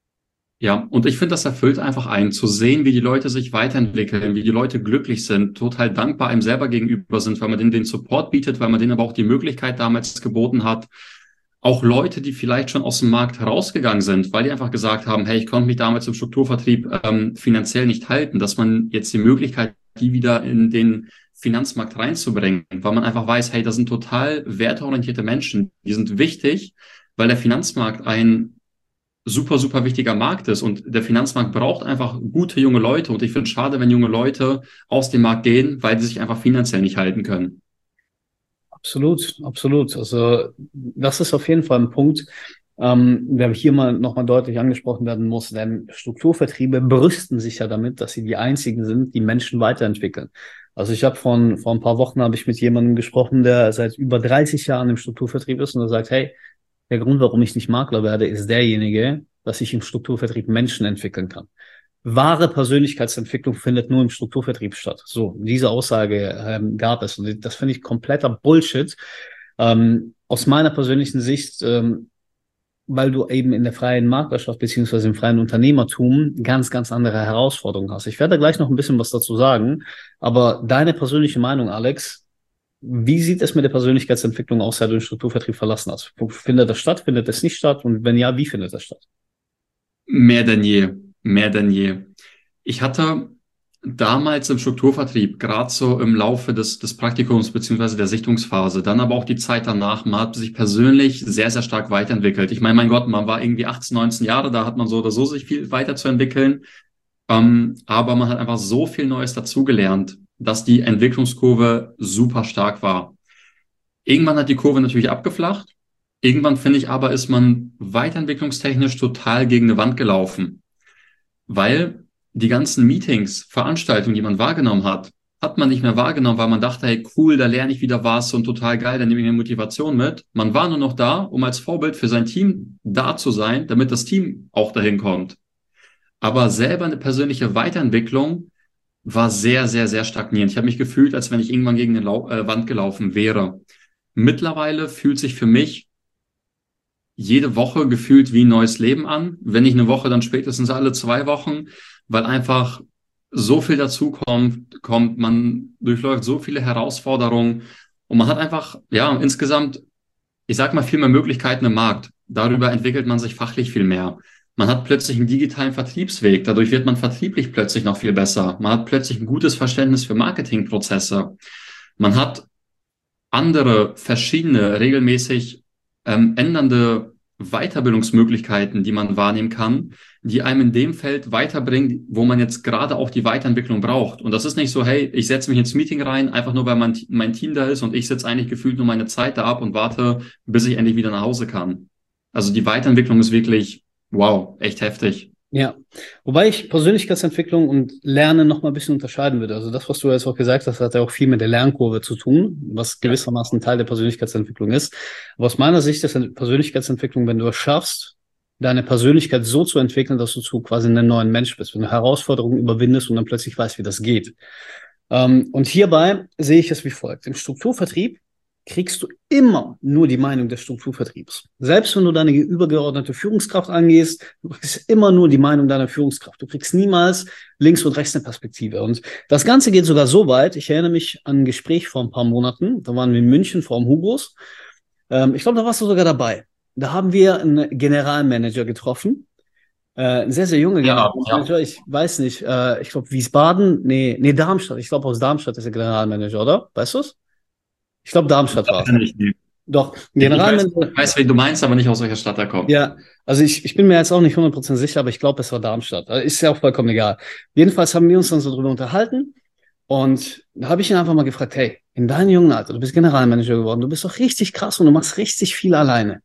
Ja, und ich finde, das erfüllt einfach einen, zu sehen, wie die Leute sich weiterentwickeln, wie die Leute glücklich sind, total dankbar einem selber gegenüber sind, weil man denen den Support bietet, weil man denen aber auch die Möglichkeit damals geboten hat. Auch Leute, die vielleicht schon aus dem Markt herausgegangen sind, weil die einfach gesagt haben, hey, ich konnte mich damals im Strukturvertrieb finanziell nicht halten, dass man jetzt die Möglichkeit, die wieder in den Finanzmarkt reinzubringen, weil man einfach weiß, hey, das sind total werteorientierte Menschen, die sind wichtig, weil der Finanzmarkt ein super, super wichtiger Markt ist und der Finanzmarkt braucht einfach gute junge Leute und ich finde es schade, wenn junge Leute aus dem Markt gehen, weil sie sich einfach finanziell nicht halten können. Absolut, absolut. Also das ist auf jeden Fall ein Punkt, der hier mal nochmal deutlich angesprochen werden muss, denn Strukturvertriebe brüsten sich ja damit, dass sie die einzigen sind, die Menschen weiterentwickeln. Also ich habe vor ein paar Wochen habe ich mit jemandem gesprochen, der seit über 30 Jahren im Strukturvertrieb ist und der sagt, hey, der Grund, warum ich nicht Makler werde, ist derjenige, dass ich im Strukturvertrieb Menschen entwickeln kann. Wahre Persönlichkeitsentwicklung findet nur im Strukturvertrieb statt. So, diese Aussage gab es. Und das finde ich kompletter Bullshit. Aus meiner persönlichen Sicht, weil du eben in der freien Maklerschaft beziehungsweise im freien Unternehmertum ganz, ganz andere Herausforderungen hast. Ich werde gleich noch ein bisschen was dazu sagen. Aber deine persönliche Meinung, Alex, wie sieht es mit der Persönlichkeitsentwicklung aus, seit du den Strukturvertrieb verlassen hast? Findet das statt? Findet es nicht statt? Und wenn ja, wie findet das statt? Mehr denn je, mehr denn je. Ich hatte damals im Strukturvertrieb, gerade so im Laufe des Praktikums beziehungsweise der Sichtungsphase, dann aber auch die Zeit danach, man hat sich persönlich sehr, sehr stark weiterentwickelt. Ich meine, mein Gott, man war irgendwie 18, 19 Jahre, da hat man so oder so sich viel weiterzuentwickeln. Aber man hat einfach so viel Neues dazugelernt, dass die Entwicklungskurve super stark war. Irgendwann hat die Kurve natürlich abgeflacht. Irgendwann, finde ich aber, ist man weiterentwicklungstechnisch total gegen eine Wand gelaufen, weil die ganzen Meetings, Veranstaltungen, die man wahrgenommen hat, hat man nicht mehr wahrgenommen, weil man dachte, hey, cool, da lerne ich wieder was und total geil, da nehme ich eine Motivation mit. Man war nur noch da, um als Vorbild für sein Team da zu sein, damit das Team auch dahin kommt. Aber selber eine persönliche Weiterentwicklung war sehr, sehr, sehr stagnierend. Ich habe mich gefühlt, als wenn ich irgendwann gegen eine Wand gelaufen wäre. Mittlerweile fühlt sich für mich jede Woche gefühlt wie ein neues Leben an. Wenn nicht eine Woche, dann spätestens alle 2 Wochen, weil einfach so viel dazu kommt, man durchläuft so viele Herausforderungen und man hat einfach, ja, insgesamt, ich sag mal, viel mehr Möglichkeiten im Markt. Darüber entwickelt man sich fachlich viel mehr. Man hat plötzlich einen digitalen Vertriebsweg. Dadurch wird man vertrieblich plötzlich noch viel besser. Man hat plötzlich ein gutes Verständnis für Marketingprozesse. Man hat andere, verschiedene, regelmäßig ändernde Weiterbildungsmöglichkeiten, die man wahrnehmen kann, die einem in dem Feld weiterbringen, wo man jetzt gerade auch die Weiterentwicklung braucht. Und das ist nicht so, hey, ich setze mich ins Meeting rein, einfach nur, weil mein Team da ist und ich sitze eigentlich gefühlt nur meine Zeit da ab und warte, bis ich endlich wieder nach Hause kann. Also die Weiterentwicklung ist wirklich, wow, echt heftig. Ja, wobei ich Persönlichkeitsentwicklung und Lernen noch mal ein bisschen unterscheiden würde. Also das, was du jetzt auch gesagt hast, hat ja auch viel mit der Lernkurve zu tun, was Ja. gewissermaßen Teil der Persönlichkeitsentwicklung ist. Aber aus meiner Sicht ist eine Persönlichkeitsentwicklung, wenn du es schaffst, deine Persönlichkeit so zu entwickeln, dass du zu quasi einem neuen Mensch bist, wenn du Herausforderungen überwindest und dann plötzlich weißt, wie das geht. Und hierbei sehe ich es wie folgt. Im Strukturvertrieb kriegst du immer nur die Meinung des Strukturvertriebs. Selbst wenn du deine übergeordnete Führungskraft angehst, du kriegst immer nur die Meinung deiner Führungskraft. Du kriegst niemals links und rechts eine Perspektive. Und das Ganze geht sogar so weit, ich erinnere mich an ein Gespräch vor ein paar Monaten, da waren wir in München vor dem Hugos. Ich glaube, da warst du sogar dabei. Da haben wir einen Generalmanager getroffen. Ein sehr, sehr junger Ja, Generalmanager. Ich weiß nicht, ich glaube Wiesbaden, nee, Darmstadt. Ich glaube aus Darmstadt ist der Generalmanager, oder? Weißt du es? Ich glaube, Darmstadt war es. nee. Doch, Ich Generalmanager. weiß, wen du meinst, aber nicht aus welcher Stadt er kommt. Ja, also ich bin mir jetzt auch nicht 100% sicher, aber ich glaube, es war Darmstadt. Ist ja auch vollkommen egal. Jedenfalls haben wir uns dann so drüber unterhalten und da habe ich ihn einfach mal gefragt, hey, in deinem jungen Alter, du bist Generalmanager geworden, du bist doch richtig krass und du machst richtig viel alleine.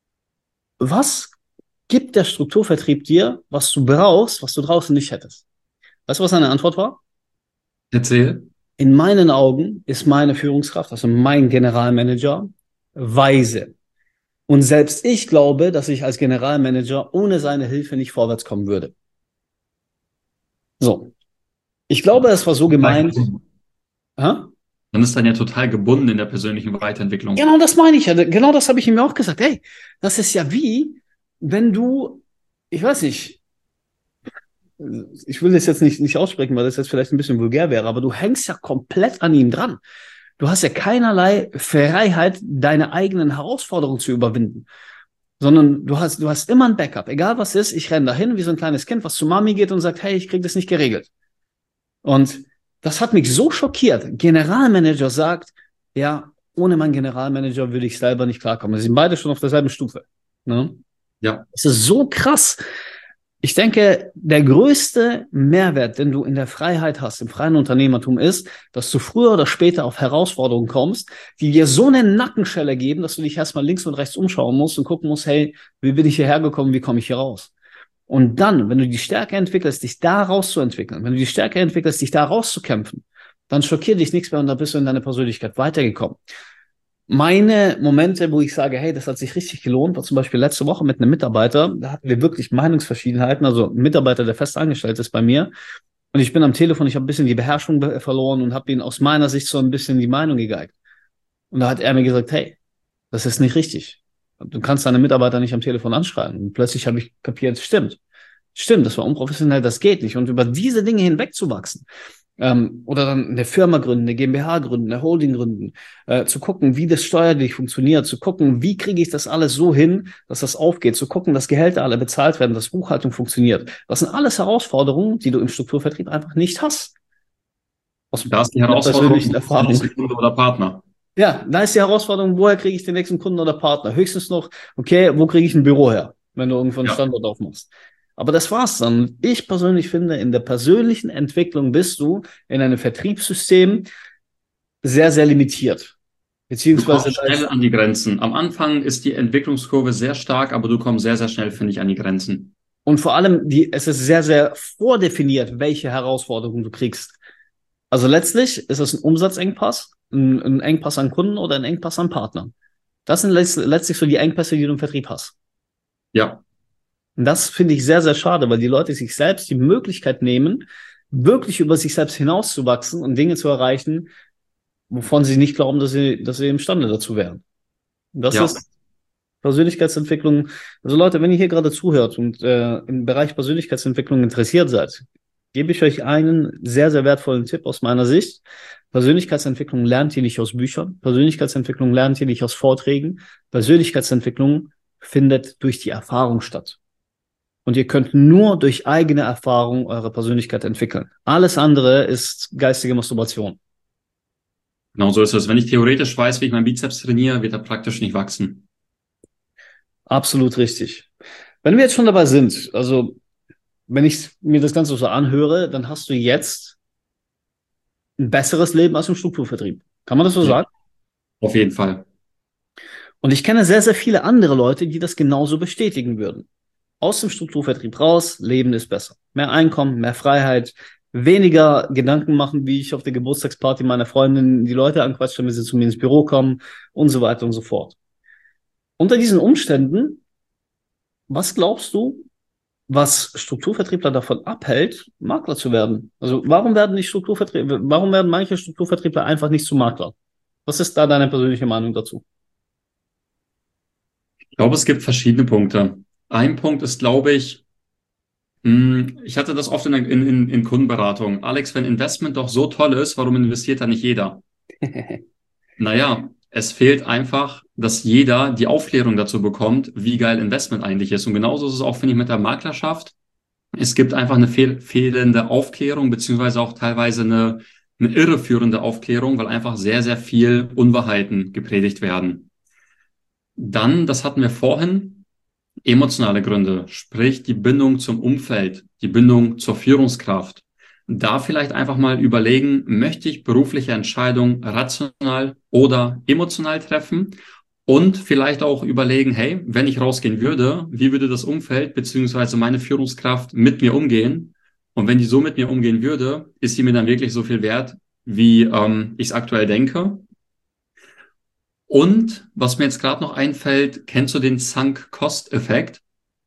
Was gibt der Strukturvertrieb dir, was du brauchst, was du draußen nicht hättest? Weißt du, was seine Antwort war? Erzähl. In meinen Augen ist meine Führungskraft, also mein Generalmanager, weise. Und selbst ich glaube, dass ich als Generalmanager ohne seine Hilfe nicht vorwärts kommen würde. So. Ich glaube, es war so gemeint. Hä? Man ist dann ja total gebunden in der persönlichen Weiterentwicklung. Genau das meine ich ja. Genau das habe ich ihm auch gesagt. Hey, das ist ja wie, wenn du, ich weiß nicht, ich will das jetzt nicht aussprechen, weil das jetzt vielleicht ein bisschen vulgär wäre, aber du hängst ja komplett an ihm dran. Du hast ja keinerlei Freiheit, deine eigenen Herausforderungen zu überwinden. Sondern du hast immer ein Backup. Egal was ist, ich renne dahin wie so ein kleines Kind, was zu Mami geht und sagt, hey, ich krieg das nicht geregelt. Und das hat mich so schockiert. Generalmanager sagt, ja, ohne meinen Generalmanager würde ich selber nicht klarkommen. Sie sind beide schon auf derselben Stufe. Ne? Ja. Es ist so krass. Ich denke, der größte Mehrwert, den du in der Freiheit hast, im freien Unternehmertum, ist, dass du früher oder später auf Herausforderungen kommst, die dir so eine Nackenschelle geben, dass du dich erstmal links und rechts umschauen musst und gucken musst, hey, wie bin ich hierher gekommen, wie komme ich hier raus? Und dann, wenn du die Stärke entwickelst, dich da rauszuentwickeln, wenn du die Stärke entwickelst, dich da rauszukämpfen, dann schockiert dich nichts mehr und dann bist du in deine Persönlichkeit weitergekommen. Meine Momente, wo ich sage, hey, das hat sich richtig gelohnt, war zum Beispiel letzte Woche mit einem Mitarbeiter, da hatten wir wirklich Meinungsverschiedenheiten, also ein Mitarbeiter, der fest angestellt ist bei mir, und ich bin am Telefon, ich habe ein bisschen die Beherrschung verloren und habe ihn aus meiner Sicht so ein bisschen die Meinung gegeigt. Und da hat er mir gesagt, hey, das ist nicht richtig. Du kannst deine Mitarbeiter nicht am Telefon anschreiben. Und plötzlich habe ich kapiert, stimmt, das war unprofessionell, das geht nicht. Und über diese Dinge hinwegzuwachsen, oder dann eine Firma gründen, eine GmbH gründen, eine Holding gründen, zu gucken, wie das steuerlich funktioniert, zu gucken, wie kriege ich das alles so hin, dass das aufgeht, zu gucken, dass Gehälter alle bezahlt werden, dass Buchhaltung funktioniert. Das sind alles Herausforderungen, die du im Strukturvertrieb einfach nicht hast. Aus Da ist die meiner Herausforderung, persönlichen Erfahrung. Kunde oder Partner. Ja, da ist die Herausforderung, woher kriege ich den nächsten Kunden oder Partner? Höchstens noch, okay, wo kriege ich ein Büro her, wenn du irgendwo einen Standort aufmachst? Aber das war's dann. Ich persönlich finde, in der persönlichen Entwicklung bist du in einem Vertriebssystem sehr, sehr limitiert. Du Beziehungsweise, kommst schnell an die Grenzen. Am Anfang ist die Entwicklungskurve sehr stark, aber du kommst sehr, sehr schnell, finde ich, an die Grenzen. und vor allem, es ist sehr, sehr vordefiniert, welche Herausforderungen du kriegst. Also letztlich ist es ein Umsatzengpass, ein Engpass an Kunden oder ein Engpass an Partnern. Das sind letztlich so die Engpässe, die du im Vertrieb hast. Ja, Und das finde ich sehr, sehr schade, weil die Leute sich selbst die Möglichkeit nehmen, wirklich über sich selbst hinauszuwachsen und Dinge zu erreichen, wovon sie nicht glauben, dass sie imstande dazu wären. Und das ja. ist Persönlichkeitsentwicklung. Also Leute, wenn ihr hier gerade zuhört und im Bereich Persönlichkeitsentwicklung interessiert seid, gebe ich euch einen sehr, sehr wertvollen Tipp aus meiner Sicht. Persönlichkeitsentwicklung lernt ihr nicht aus Büchern. Persönlichkeitsentwicklung lernt ihr nicht aus Vorträgen. Persönlichkeitsentwicklung findet durch die Erfahrung statt. Und ihr könnt nur durch eigene Erfahrung eure Persönlichkeit entwickeln. Alles andere ist geistige Masturbation. Genau so ist es. Wenn ich theoretisch weiß, wie ich meinen Bizeps trainiere, wird er praktisch nicht wachsen. Absolut richtig. Wenn wir jetzt schon dabei sind, also wenn ich mir das Ganze so anhöre, dann hast du jetzt ein besseres Leben als im Strukturvertrieb. Kann man das so Ja, sagen? auf jeden Fall. Und ich kenne sehr, sehr viele andere Leute, die das genauso bestätigen würden. Aus dem Strukturvertrieb raus, Leben ist besser. Mehr Einkommen, mehr Freiheit, weniger Gedanken machen, wie ich auf der Geburtstagsparty meiner Freundin die Leute anquatsche, wenn sie zu mir ins Büro kommen und so weiter und so fort. Unter diesen Umständen, was glaubst du, was Strukturvertriebler davon abhält, Makler zu werden? Also warum werden manche Strukturvertriebler einfach nicht zu Maklern? Was ist da deine persönliche Meinung dazu? Ich glaube, es gibt verschiedene Punkte. Ein Punkt ist, glaube ich, ich hatte das oft in Kundenberatung. Alex, wenn Investment doch so toll ist, warum investiert da nicht jeder? Naja, es fehlt einfach, dass jeder die Aufklärung dazu bekommt, wie geil Investment eigentlich ist. Und genauso ist es auch, finde ich, mit der Maklerschaft. Es gibt einfach eine fehlende Aufklärung, beziehungsweise auch teilweise eine irreführende Aufklärung, weil einfach sehr, sehr viel Unwahrheiten gepredigt werden. Dann, das hatten wir vorhin, emotionale Gründe, sprich die Bindung zum Umfeld, die Bindung zur Führungskraft. Da vielleicht einfach mal überlegen, möchte ich berufliche Entscheidungen rational oder emotional treffen? Und vielleicht auch überlegen, hey, wenn ich rausgehen würde, wie würde das Umfeld beziehungsweise meine Führungskraft mit mir umgehen? Und wenn die so mit mir umgehen würde, ist sie mir dann wirklich so viel wert, wie ich es aktuell denke? Und was mir jetzt gerade noch einfällt, kennst du den Sunk-Cost-Effekt?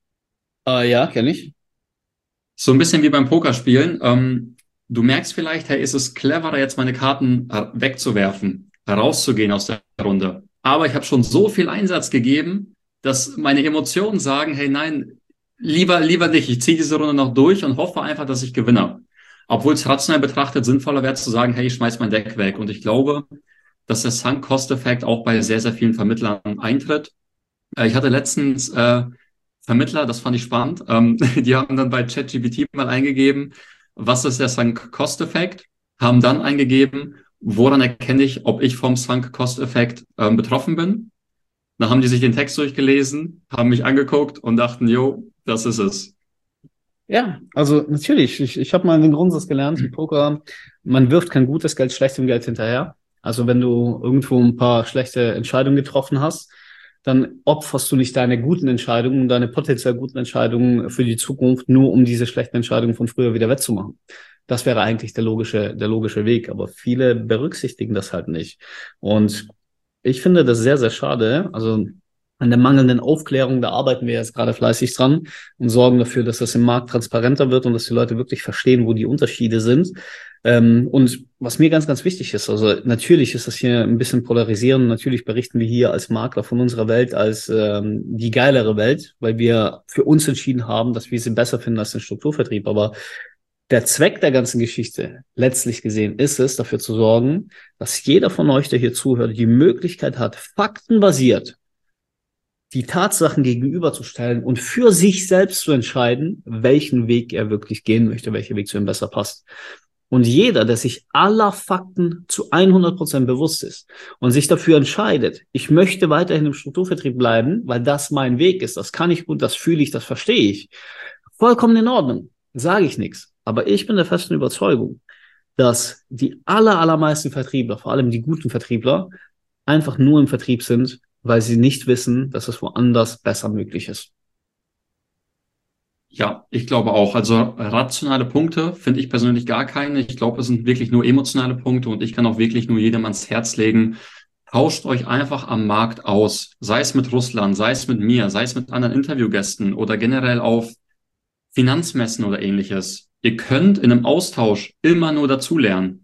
Ja, kenne ich. So ein bisschen wie beim Pokerspielen. Du merkst vielleicht, hey, ist es cleverer, jetzt meine Karten wegzuwerfen, rauszugehen aus der Runde. Aber ich habe schon so viel Einsatz gegeben, dass meine Emotionen sagen, hey, nein, lieber nicht. Ich ziehe diese Runde noch durch und hoffe einfach, dass ich gewinne. Obwohl es rational betrachtet sinnvoller wäre zu sagen, hey, ich schmeiß mein Deck weg. Und ich glaube, dass der Sunk-Cost-Effekt auch bei sehr, sehr vielen Vermittlern eintritt. Ich hatte letztens Vermittler, das fand ich spannend. Die haben dann bei ChatGPT mal eingegeben, was ist der Sunk-Cost-Effekt? Haben dann eingegeben, woran erkenne ich, ob ich vom Sunk-Cost-Effekt betroffen bin? Dann haben die sich den Text durchgelesen, haben mich angeguckt und dachten, jo, das ist es. Ja, also natürlich. Ich habe mal den Grundsatz gelernt im Poker, man wirft kein gutes Geld schlechtem Geld hinterher. Also wenn du irgendwo ein paar schlechte Entscheidungen getroffen hast, dann opferst du nicht deine guten Entscheidungen, deine potenziell guten Entscheidungen für die Zukunft, nur um diese schlechten Entscheidungen von früher wieder wettzumachen. Das wäre eigentlich der logische Weg, aber viele berücksichtigen das halt nicht. Und ich finde das sehr, sehr schade. Also an der mangelnden Aufklärung, da arbeiten wir jetzt gerade fleißig dran und sorgen dafür, dass das im Markt transparenter wird und dass die Leute wirklich verstehen, wo die Unterschiede sind. Und was mir ganz, ganz wichtig ist, also natürlich ist das hier ein bisschen polarisierend. Natürlich berichten wir hier als Makler von unserer Welt als die geilere Welt, weil wir für uns entschieden haben, dass wir sie besser finden als den Strukturvertrieb. Aber der Zweck der ganzen Geschichte, letztlich gesehen, ist es, dafür zu sorgen, dass jeder von euch, der hier zuhört, die Möglichkeit hat, faktenbasiert die Tatsachen gegenüberzustellen und für sich selbst zu entscheiden, welchen Weg er wirklich gehen möchte, welcher Weg zu ihm besser passt. Und jeder, der sich aller Fakten zu 100% bewusst ist und sich dafür entscheidet, ich möchte weiterhin im Strukturvertrieb bleiben, weil das mein Weg ist, das kann ich gut, das fühle ich, das verstehe ich, Vollkommen in Ordnung, sage ich nichts. Aber ich bin der festen Überzeugung, dass die allermeisten Vertriebler, vor allem die guten Vertriebler, einfach nur im Vertrieb sind, weil sie nicht wissen, dass es woanders besser möglich ist. Ja, ich glaube auch. Also rationale Punkte finde ich persönlich gar keine. Ich glaube, es sind wirklich nur emotionale Punkte und ich kann auch wirklich nur jedem ans Herz legen. Tauscht euch einfach am Markt aus. Sei es mit Russland, sei es mit mir, sei es mit anderen Interviewgästen oder generell auf Finanzmessen oder ähnliches. Ihr könnt in einem Austausch immer nur dazulernen.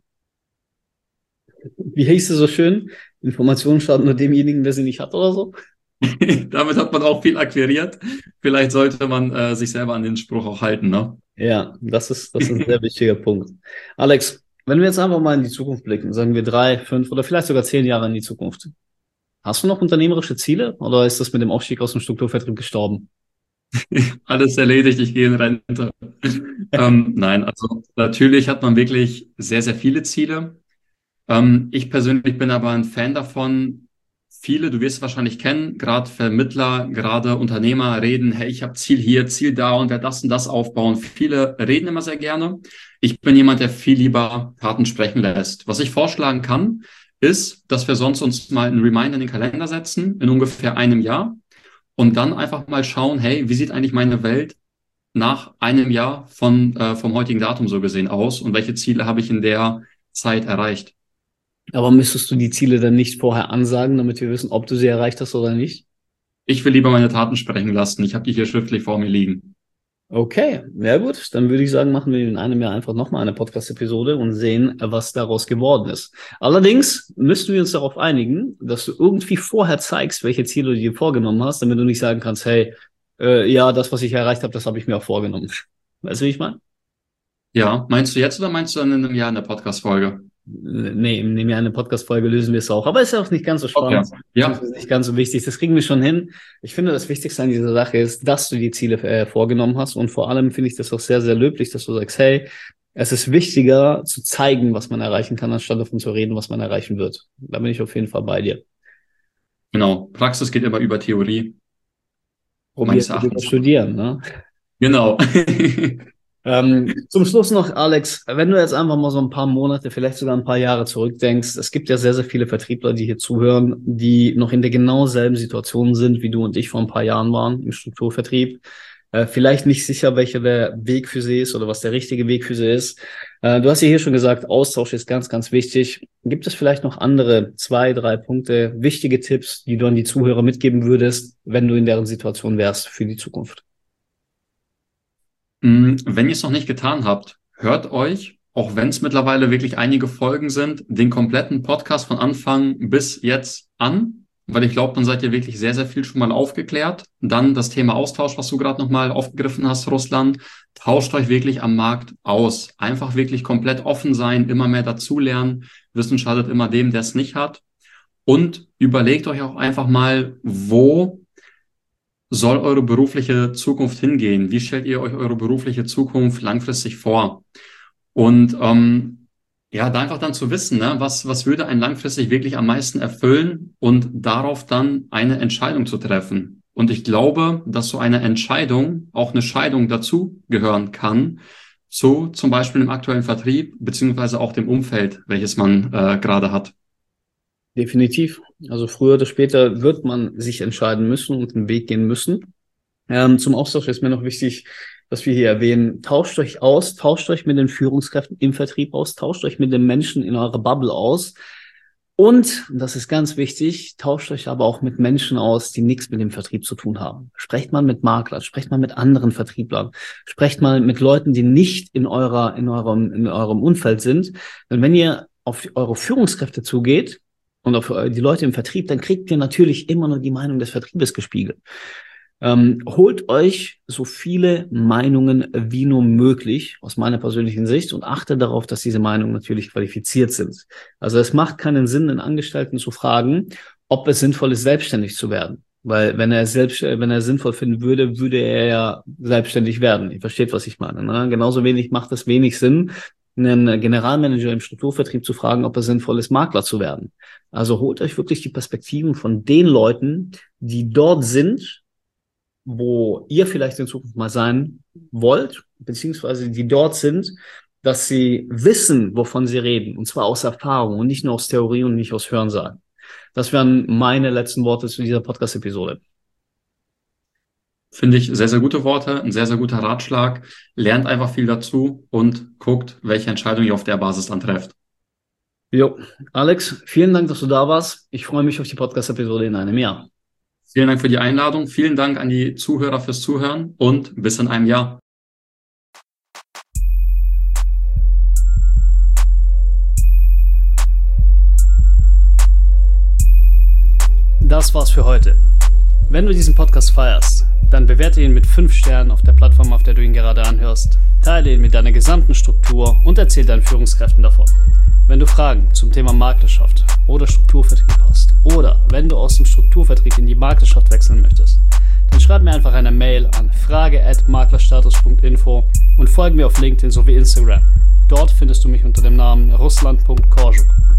Wie hieß es so schön? Informationen schaden nur demjenigen, der sie nicht hat oder so. Damit hat man auch viel akquiriert. Vielleicht sollte man sich selber an den Spruch auch halten, ne? Ja, das ist ein sehr wichtiger Punkt. Alex, wenn wir jetzt einfach mal in die Zukunft blicken, sagen wir 3, 5 oder vielleicht sogar 10 Jahre in die Zukunft. Hast du noch unternehmerische Ziele oder ist das mit dem Aufstieg aus dem Strukturvertrieb gestorben? Alles erledigt, ich gehe in Rente. Nein, also natürlich hat man wirklich sehr, sehr viele Ziele. Ich persönlich bin aber ein Fan davon. Viele, du wirst es wahrscheinlich kennen, gerade Vermittler, gerade Unternehmer reden, hey, ich habe Ziel hier, Ziel da und werde das und das aufbauen. Viele reden immer sehr gerne. Ich bin jemand, der viel lieber Taten sprechen lässt. Was ich vorschlagen kann, ist, dass wir sonst uns mal einen Reminder in den Kalender setzen, in ungefähr einem Jahr und dann einfach mal schauen, hey, wie sieht eigentlich meine Welt nach einem Jahr vom heutigen Datum so gesehen aus und welche Ziele habe ich in der Zeit erreicht? Aber müsstest du die Ziele dann nicht vorher ansagen, damit wir wissen, ob du sie erreicht hast oder nicht? Ich will lieber meine Taten sprechen lassen. Ich habe die hier schriftlich vor mir liegen. Okay, ja gut, dann würde ich sagen, machen wir in einem Jahr einfach nochmal eine Podcast-Episode und sehen, was daraus geworden ist. Allerdings müssten wir uns darauf einigen, dass du irgendwie vorher zeigst, welche Ziele du dir vorgenommen hast, damit du nicht sagen kannst, hey, ja, das, was ich erreicht habe, das habe ich mir auch vorgenommen. Weißt du, wie ich meine? Ja, meinst du jetzt oder meinst du dann in einem Jahr in der Podcast-Folge? Nee, in eine Podcast-Folge lösen wir es auch. Aber ist ja auch nicht ganz so Okay. spannend. Ja, Das ist nicht ganz so wichtig. Das kriegen wir schon hin. Ich finde, das Wichtigste an dieser Sache ist, dass du die Ziele vorgenommen hast. Und vor allem finde ich das auch sehr, sehr löblich, dass du sagst, hey, es ist wichtiger zu zeigen, was man erreichen kann, anstatt davon zu reden, was man erreichen wird. Da bin ich auf jeden Fall bei dir. genau. Praxis geht immer über Theorie, Probier meines es über Erachtens. Studieren, ne? Genau. Zum Schluss noch, Alex, wenn du jetzt einfach mal so ein paar Monate, vielleicht sogar ein paar Jahre zurückdenkst, es gibt ja sehr, sehr viele Vertriebler, die hier zuhören, die noch in der genau selben Situation sind, wie du und ich vor ein paar Jahren waren im Strukturvertrieb. Vielleicht nicht sicher, welcher der Weg für sie ist oder was der richtige Weg für sie ist. Du hast ja hier schon gesagt, Austausch ist ganz, ganz wichtig. Gibt es vielleicht noch andere 2, 3 Punkte, wichtige Tipps, die du an die Zuhörer mitgeben würdest, wenn du in deren Situation wärst für die Zukunft? Wenn ihr es noch nicht getan habt, hört euch, auch wenn es mittlerweile wirklich einige Folgen sind, den kompletten Podcast von Anfang bis jetzt an, weil ich glaube, dann seid ihr wirklich sehr, sehr viel schon mal aufgeklärt. Dann das Thema Austausch, was du gerade nochmal aufgegriffen hast, Russland. Tauscht euch wirklich am Markt aus. Einfach wirklich komplett offen sein, immer mehr dazulernen. Wissen schadet immer dem, der es nicht hat. Und überlegt euch auch einfach mal, wo soll eure berufliche Zukunft hingehen? Wie stellt ihr euch eure berufliche Zukunft langfristig vor? Und ja, da einfach dann zu wissen, ne, was würde einen langfristig wirklich am meisten erfüllen und darauf dann eine Entscheidung zu treffen. Und ich glaube, dass so eine Entscheidung, auch eine Scheidung dazu gehören kann, zu zum Beispiel dem aktuellen Vertrieb, beziehungsweise auch dem Umfeld, welches man gerade hat. Definitiv. Also früher oder später wird man sich entscheiden müssen und einen Weg gehen müssen. Zum Austausch ist mir noch wichtig, dass wir hier erwähnen, tauscht euch aus, tauscht euch mit den Führungskräften im Vertrieb aus, tauscht euch mit den Menschen in eurer Bubble aus. Und, das ist ganz wichtig, tauscht euch aber auch mit Menschen aus, die nichts mit dem Vertrieb zu tun haben. Sprecht mal mit Maklern, sprecht mal mit anderen Vertrieblern, sprecht mal mit Leuten, die nicht in eurem Umfeld sind. Denn wenn ihr auf eure Führungskräfte zugeht und auf die Leute im Vertrieb, dann kriegt ihr natürlich immer nur die Meinung des Vertriebes gespiegelt. Holt euch so viele Meinungen wie nur möglich aus meiner persönlichen Sicht und achtet darauf, dass diese Meinungen natürlich qualifiziert sind. Also es macht keinen Sinn, den Angestellten zu fragen, ob es sinnvoll ist, selbstständig zu werden. Weil wenn er sinnvoll finden würde, würde er ja selbstständig werden. Ihr versteht, was ich meine, ne? Genauso wenig macht es wenig Sinn, einen Generalmanager im Strukturvertrieb zu fragen, ob es sinnvoll ist, Makler zu werden. Also holt euch wirklich die Perspektiven von den Leuten, die dort sind, wo ihr vielleicht in Zukunft mal sein wollt, beziehungsweise die dort sind, dass sie wissen, wovon sie reden, und zwar aus Erfahrung und nicht nur aus Theorie und nicht aus Hörensagen. Das wären meine letzten Worte zu dieser Podcast-Episode. Finde ich sehr, sehr gute Worte, ein sehr, sehr guter Ratschlag. Lernt einfach viel dazu und guckt, welche Entscheidung ihr auf der Basis dann trefft. Jo, Alex, vielen Dank, dass du da warst. Ich freue mich auf die Podcast-Episode in einem Jahr. Vielen Dank für die Einladung. Vielen Dank an die Zuhörer fürs Zuhören und bis in einem Jahr. Das war's für heute. Wenn du diesen Podcast feierst, dann bewerte ihn mit 5 Sternen auf der Plattform, auf der du ihn gerade anhörst. Teile ihn mit deiner gesamten Struktur und erzähl deinen Führungskräften davon. Wenn du Fragen zum Thema Maklerschaft oder Strukturvertrieb hast oder wenn du aus dem Strukturvertrieb in die Maklerschaft wechseln möchtest, dann schreib mir einfach eine Mail an frage@maklerstatus.info und folge mir auf LinkedIn sowie Instagram. Dort findest du mich unter dem Namen Ruslan.Korjuk.